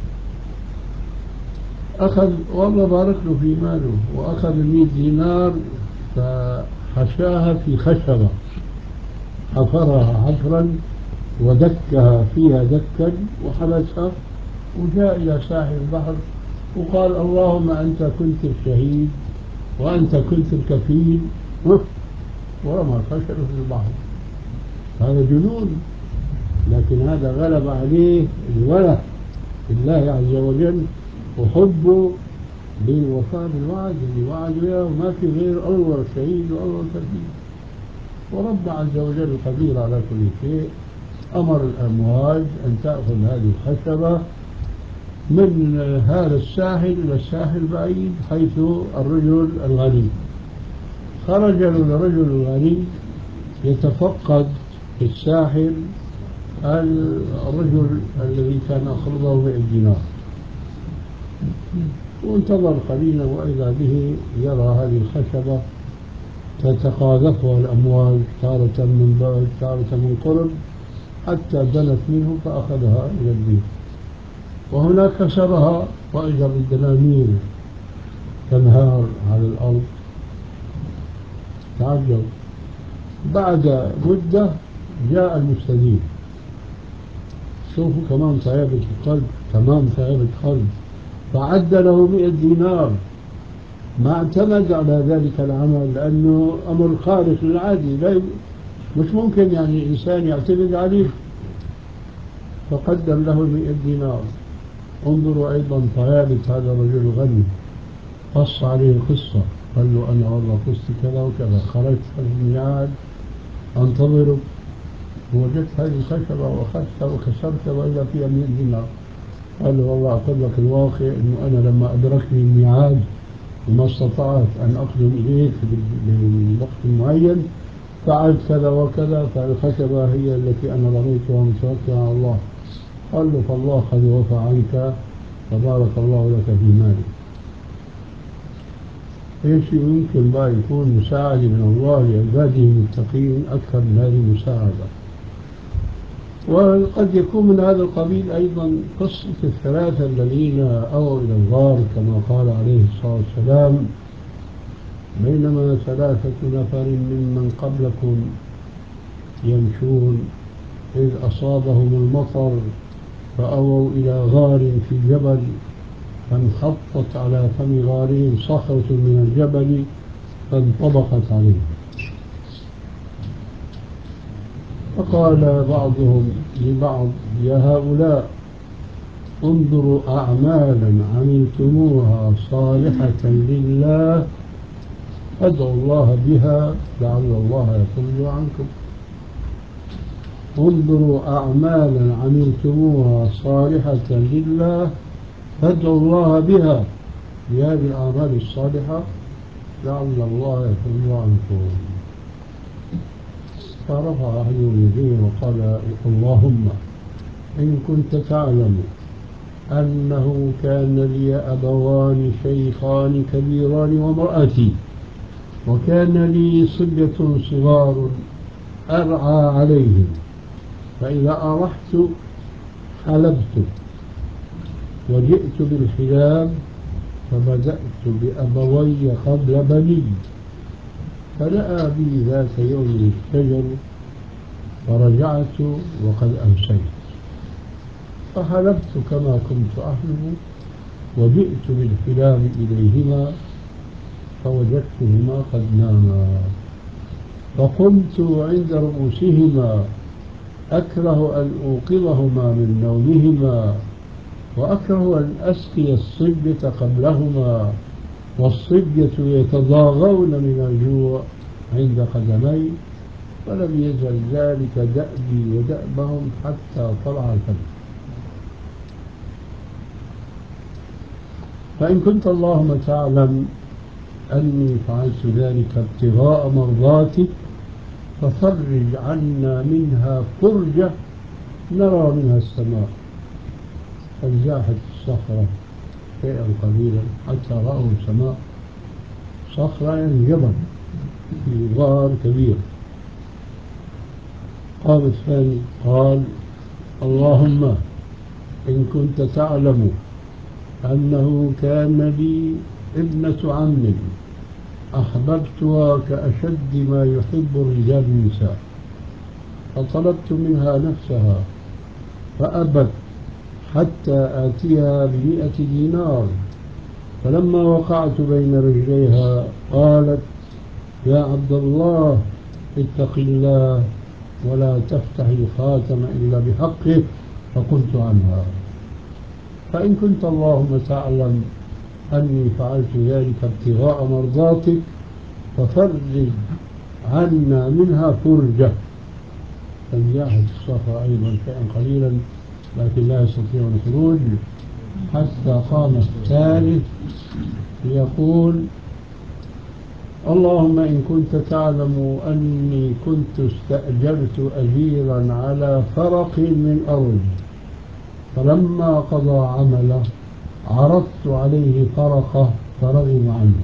أخذ، والله بارك له في ماله، وأخذ 100 دينار فحشاها في خشبة حفرها حفرا ودكها فيها دكا وحبسها، وجاء إلى ساحل البحر وقال اللهم أنت كنت الشهيد وأنت كنت الكفيل، ورمى الخشب في البحر. هذا جنون، لكن هذا غلب عليه الوله بالله عز وجل وحبه بالوفاء بالوعد اللي وعد له، وما في غير الله الشهيد والله الكفيل. ورب عز وجل قدير على كل شيء، أمر الأمواج أن تأخذ هذه الخشبة من هذا الساحل إلى الساحل البعيد حيث الرجل الغني. خرج الرجل الغني يتفقد في الساحل الرجل الذي كان أقرضه 100 دينار، وانتظر قليلا وإذا به يرى هذه الخشبة تتقاذفها الأمواج تارة من بعد تارة من قرب حتى دنت منه فأخذها إلى البيت، وهناك كسرها وإذا بالدنانير تنهار على الأرض. تعجب. بعد مدة جاء المستدين، شوفوا كمان ثيابة القلب، تمام ثيابة القلب، فعد له 100 دينار. ما اعتمد على ذلك العمل لأنه أمر خارق للعادي، مش ممكن يعني إنسان يعتمد عليه، فقدم له 100 دينار. انظروا أيضا طيابة هذا الرجل الغني، قص عليه قصة، قال له أنا والله قصت كذا وكذا، خرجت في الميعاد أنتظرك ووجدت هذه الخشبة وأخذتها وكسرتها وإذا فيها 100 دينار. قال له والله أقول لك الواقع أنه أنا لما أدركني الميعاد وما استطعت أن أقدم إليك بالوقت المعين فعلت كذا وكذا، فالخشبة هي التي أنا رميتها متوكلا على الله. قال له فالله قد وفى عنك فبارك الله لك في مالك. ايش يمكن بقى يكون مساعدة من الله لعباده المتقين أكثر من هذه المساعدة؟ وقد يكون من هذا القبيل أيضا قصة الثلاثة الذين أووا إلى الغار كما قال عليه الصلاة والسلام بينما 3 نفر ممن قبلكم يمشون إذ أصابهم المطر فأووا إلى غار في جبل فانحطت على فم غارهم صخرة من الجبل فانطبقت عليهم. فقال بعضهم لبعض يا هؤلاء انظروا أعمالا عملتموها صالحة لله فادعوا الله بها لعل الله يفرج عنكم. انظروا أعمالا عملتموها صالحة لله فادعوا الله بها، بهذه الأعمال الصالحة لعل الله يفرج عنكم. فرفع أحدهم يديه وقال اللهم إن كنت تعلم أنه كان لي أبوان شيخان كبيران وامرأتي وكان لي صبية صغار أرعى عليهم، فإذا أرحت حلبت وجئت بالحلاب فبدأت بأبوي قبل بني، فلأى بي ذات يوم الشجر فرجعت وقد أمسيت، فحلبت كما كنت أحلب وجئت بالحلاب إليهما فوجدتهما قد ناما، فقمت عند رؤوسهما أكره أن أوقظهما من نومهما وأكره أن أسقي الصبية قبلهما والصبية يتضاغون من الجوع عند قدمي، فلم يزل ذلك دأبي ودأبهم حتى طلع الفجر. فإن كنت اللهم تعلم أني فعلت ذلك ابتغاء مرضاتك ففرج عنا منها فرجة نرى منها السماء. فانزاحت الصخرة شيئا قليلا حتى رأوا السماء، صخرة يعني جبل في غار كبير. قام الثاني قال اللهم إن كنت تعلم أنه كان لي ابنة عم أحببتها كأشد ما يحب الرجال النساء فطلبت منها نفسها فأبت حتى آتيها ب100 دينار. فلما وقعت بين رجليها قالت: يا عبد الله اتق الله ولا تفتح الخاتم إلا بحقه. فقلت عنها: فإن كنت اللهم تعلم أني فعلت ذلك ابتغاء مرضاتك ففرج عنا منها فرجة. فانزاحت الصخرة أيضا شيئا قليلا لكن لا يستطيعون الخروج، حتى قام الثالث ليقول: اللهم إن كنت تعلم أني كنت استأجرت أجيرا على فرق من أرض، فلما قضى عمله عرضت عليه فرقه فرغم عنه،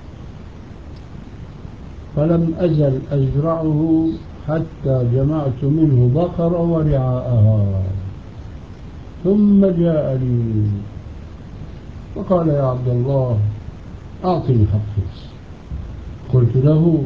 فلم أزل أزرعه حتى جمعت منه بقرة ورعاءها، ثم جاء لي وقال: يا عبد الله أعطني حقي. قلت له: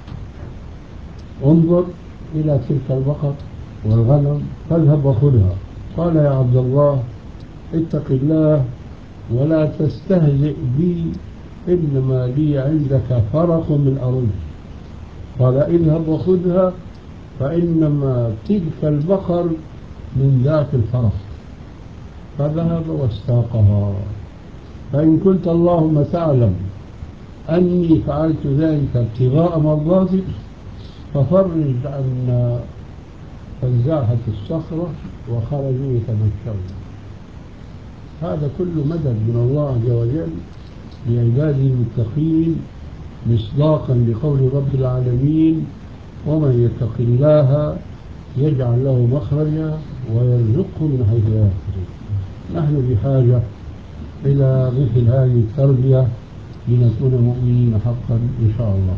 انظر إلى تلك البقر والغنم فاذهب وخذها. قال: يا عبد الله اتق الله ولا تستهزئ بي، إنما لي عندك فرق من أرض. قال: اذهب وخذها فإنما تلك البقر من ذاك الفرق. فذهب واستاقها. فإن كنت اللهم تعلم أني فعلت ذلك ابتغاء مرضاتك ففرج عنا. فانزاحت الصخرة وخرجوا يتمشون. هذا كله مدد من الله عز وجل لعباده المتقين، مصداقا لقول رب العالمين: ومن يتق الله يجعل له مخرجا ويرزقه من حيث لا يحتسب. نحن بحاجة إلى مثل هذه التربية لنكون مؤمنين حقا إن شاء الله.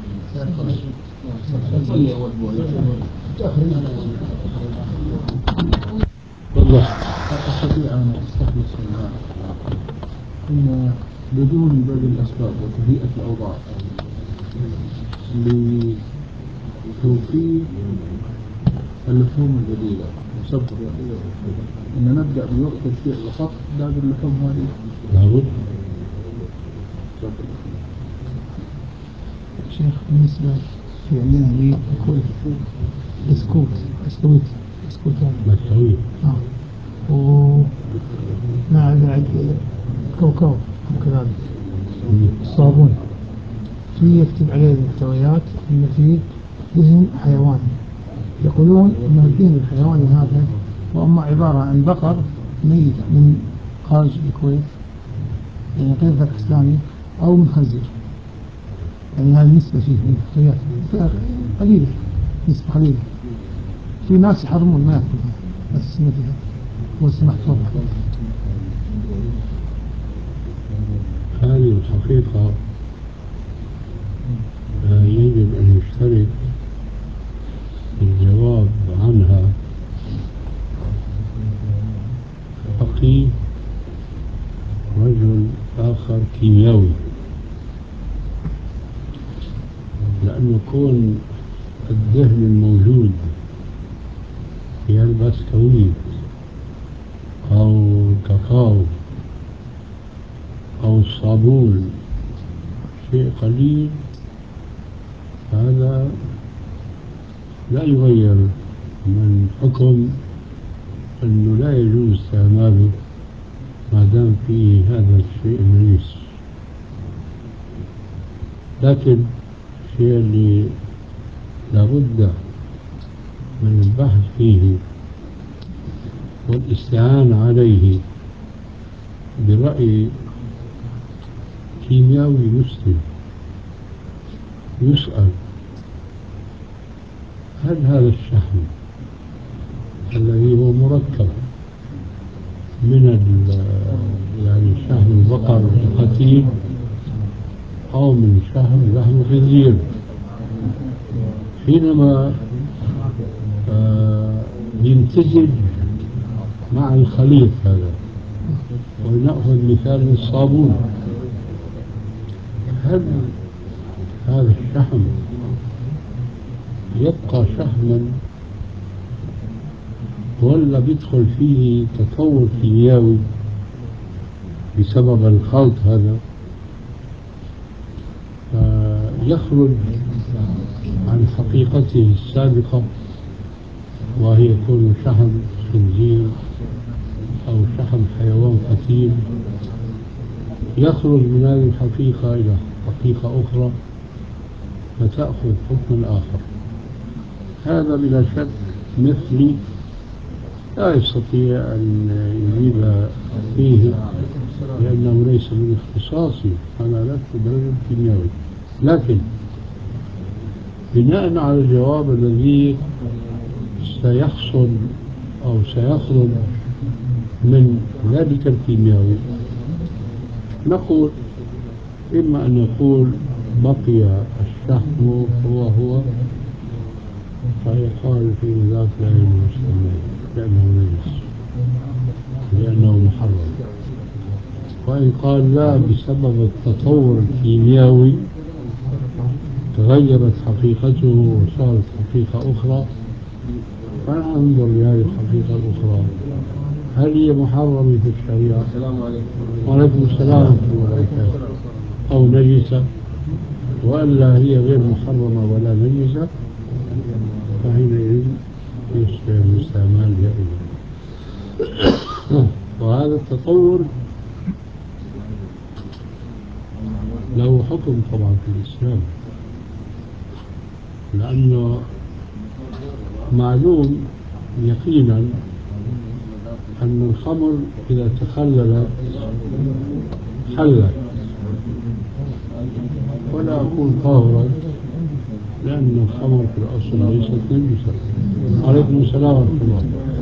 أستطيع أن أستخلص منها أن بدون بذل الأسباب وتهيئة الأوضاع لتوفير اللحوم الجديدة وسبب الرحية أن نبدأ بوقت الشيء وسط بعد اللحوم هذه. لابد. شيخ بالنسبة في عندنا اللي يقول بسكوت مسوي ومع بعد كوكو وكذلك الصابون في يكتب عليه المحتويات إن فيه دهن حيواني، يقولون إن الدهن الحيواني هذا وأما عبارة عن بقر ميت من خارج الكويت يعني غير باكستاني أو من خنزير، يعني هذه النسبة فيه من المحتويات قليلة، نسبة قليلة. في ناس يحرمون ما يأكلها بس مثلها وسمحت توضح. هذه الحقيقة يجب أن يشترك الجواب عنها فقيه رجل آخر كيميائي، لأنه يكون الدهن الموجود في البسكويت أو الكاكاو أو الصابون شيء قليل، هذا لا يغير من حكم أنه لا يجوز استعماله ما دام فيه هذا الشيء النجس. لكن الشيء اللي لابد من البحث فيه والاستعانة عليه برأي كيميائي مسلم، يسأل: هل هذا الشحم الذي هو مركب من يعني شحم البقر القتيل أو من شحم لحم الخنزير، حينما يمتزج مع الخليط هذا، ولنأخذ مثال الصابون، هل هذا الشحم يبقى شحما ولا بيدخل فيه تطور كيميائي بسبب الخلط هذا، يخرج عن حقيقته السابقة، وهي كون شحم خنزير أو شحم حيوان قتيل، يخرج من هذه الحقيقة إلى حقيقة أخرى فتأخذ حكم آخر. هذا بلا شك مثلي لا يستطيع أن يجيب فيه لأنه ليس من اختصاصي، أنا لست برجل كيميائي، لكن بناء على الجواب الذي سيحصل أو سيخرج من ذلك الكيميائي نقول إما أن يقول بقي الشحم هو فيقال في ذاك لا يجوز لأنه نجس لأنه محرم، وإن قال لا بسبب التطور الكيميائي تغيرت حقيقته وصارت حقيقة أخرى، فننظر لهذه الحقيقة الأخرى هل هي محرمة في الشريعة؟ السلام عليكم. وعليكم السلام ورحمة الله وبركاته. أو نجسة، وإلا هي غير محرمة ولا نجسة، فحينئذ يصبح الاستعمال جائزا. وهذا التطور له حكم طبعا في الإسلام، لأنه معلوم يقينا أن الخمر إذا تخللت حلت، ولا أكون طاهرا لأن الخمر في الأصل ليست نجسة. عليكم السلام ورحمة الله.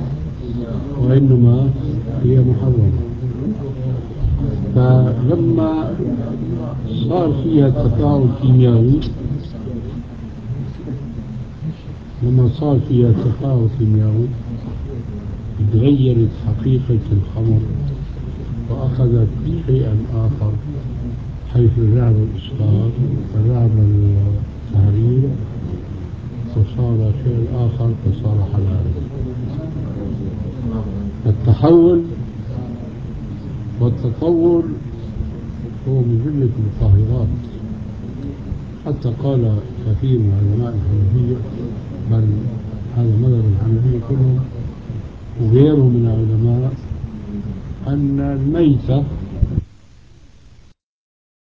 وإنما هي محرمة. فلما صار فيها تفاعل كيميائي تغيرت حقيقة الخمر وأخذت شيئا آخر، حيث ذهب الإسكار وذهب التهريب وصار شيء آخر فصار حلالا. التحول والتطور هو من جملة المطهرات، حتى قال كثير من علماء الحنفية، بل هذا مذهب الحنفية كلهم وغيرهم من العلماء، أن الميتة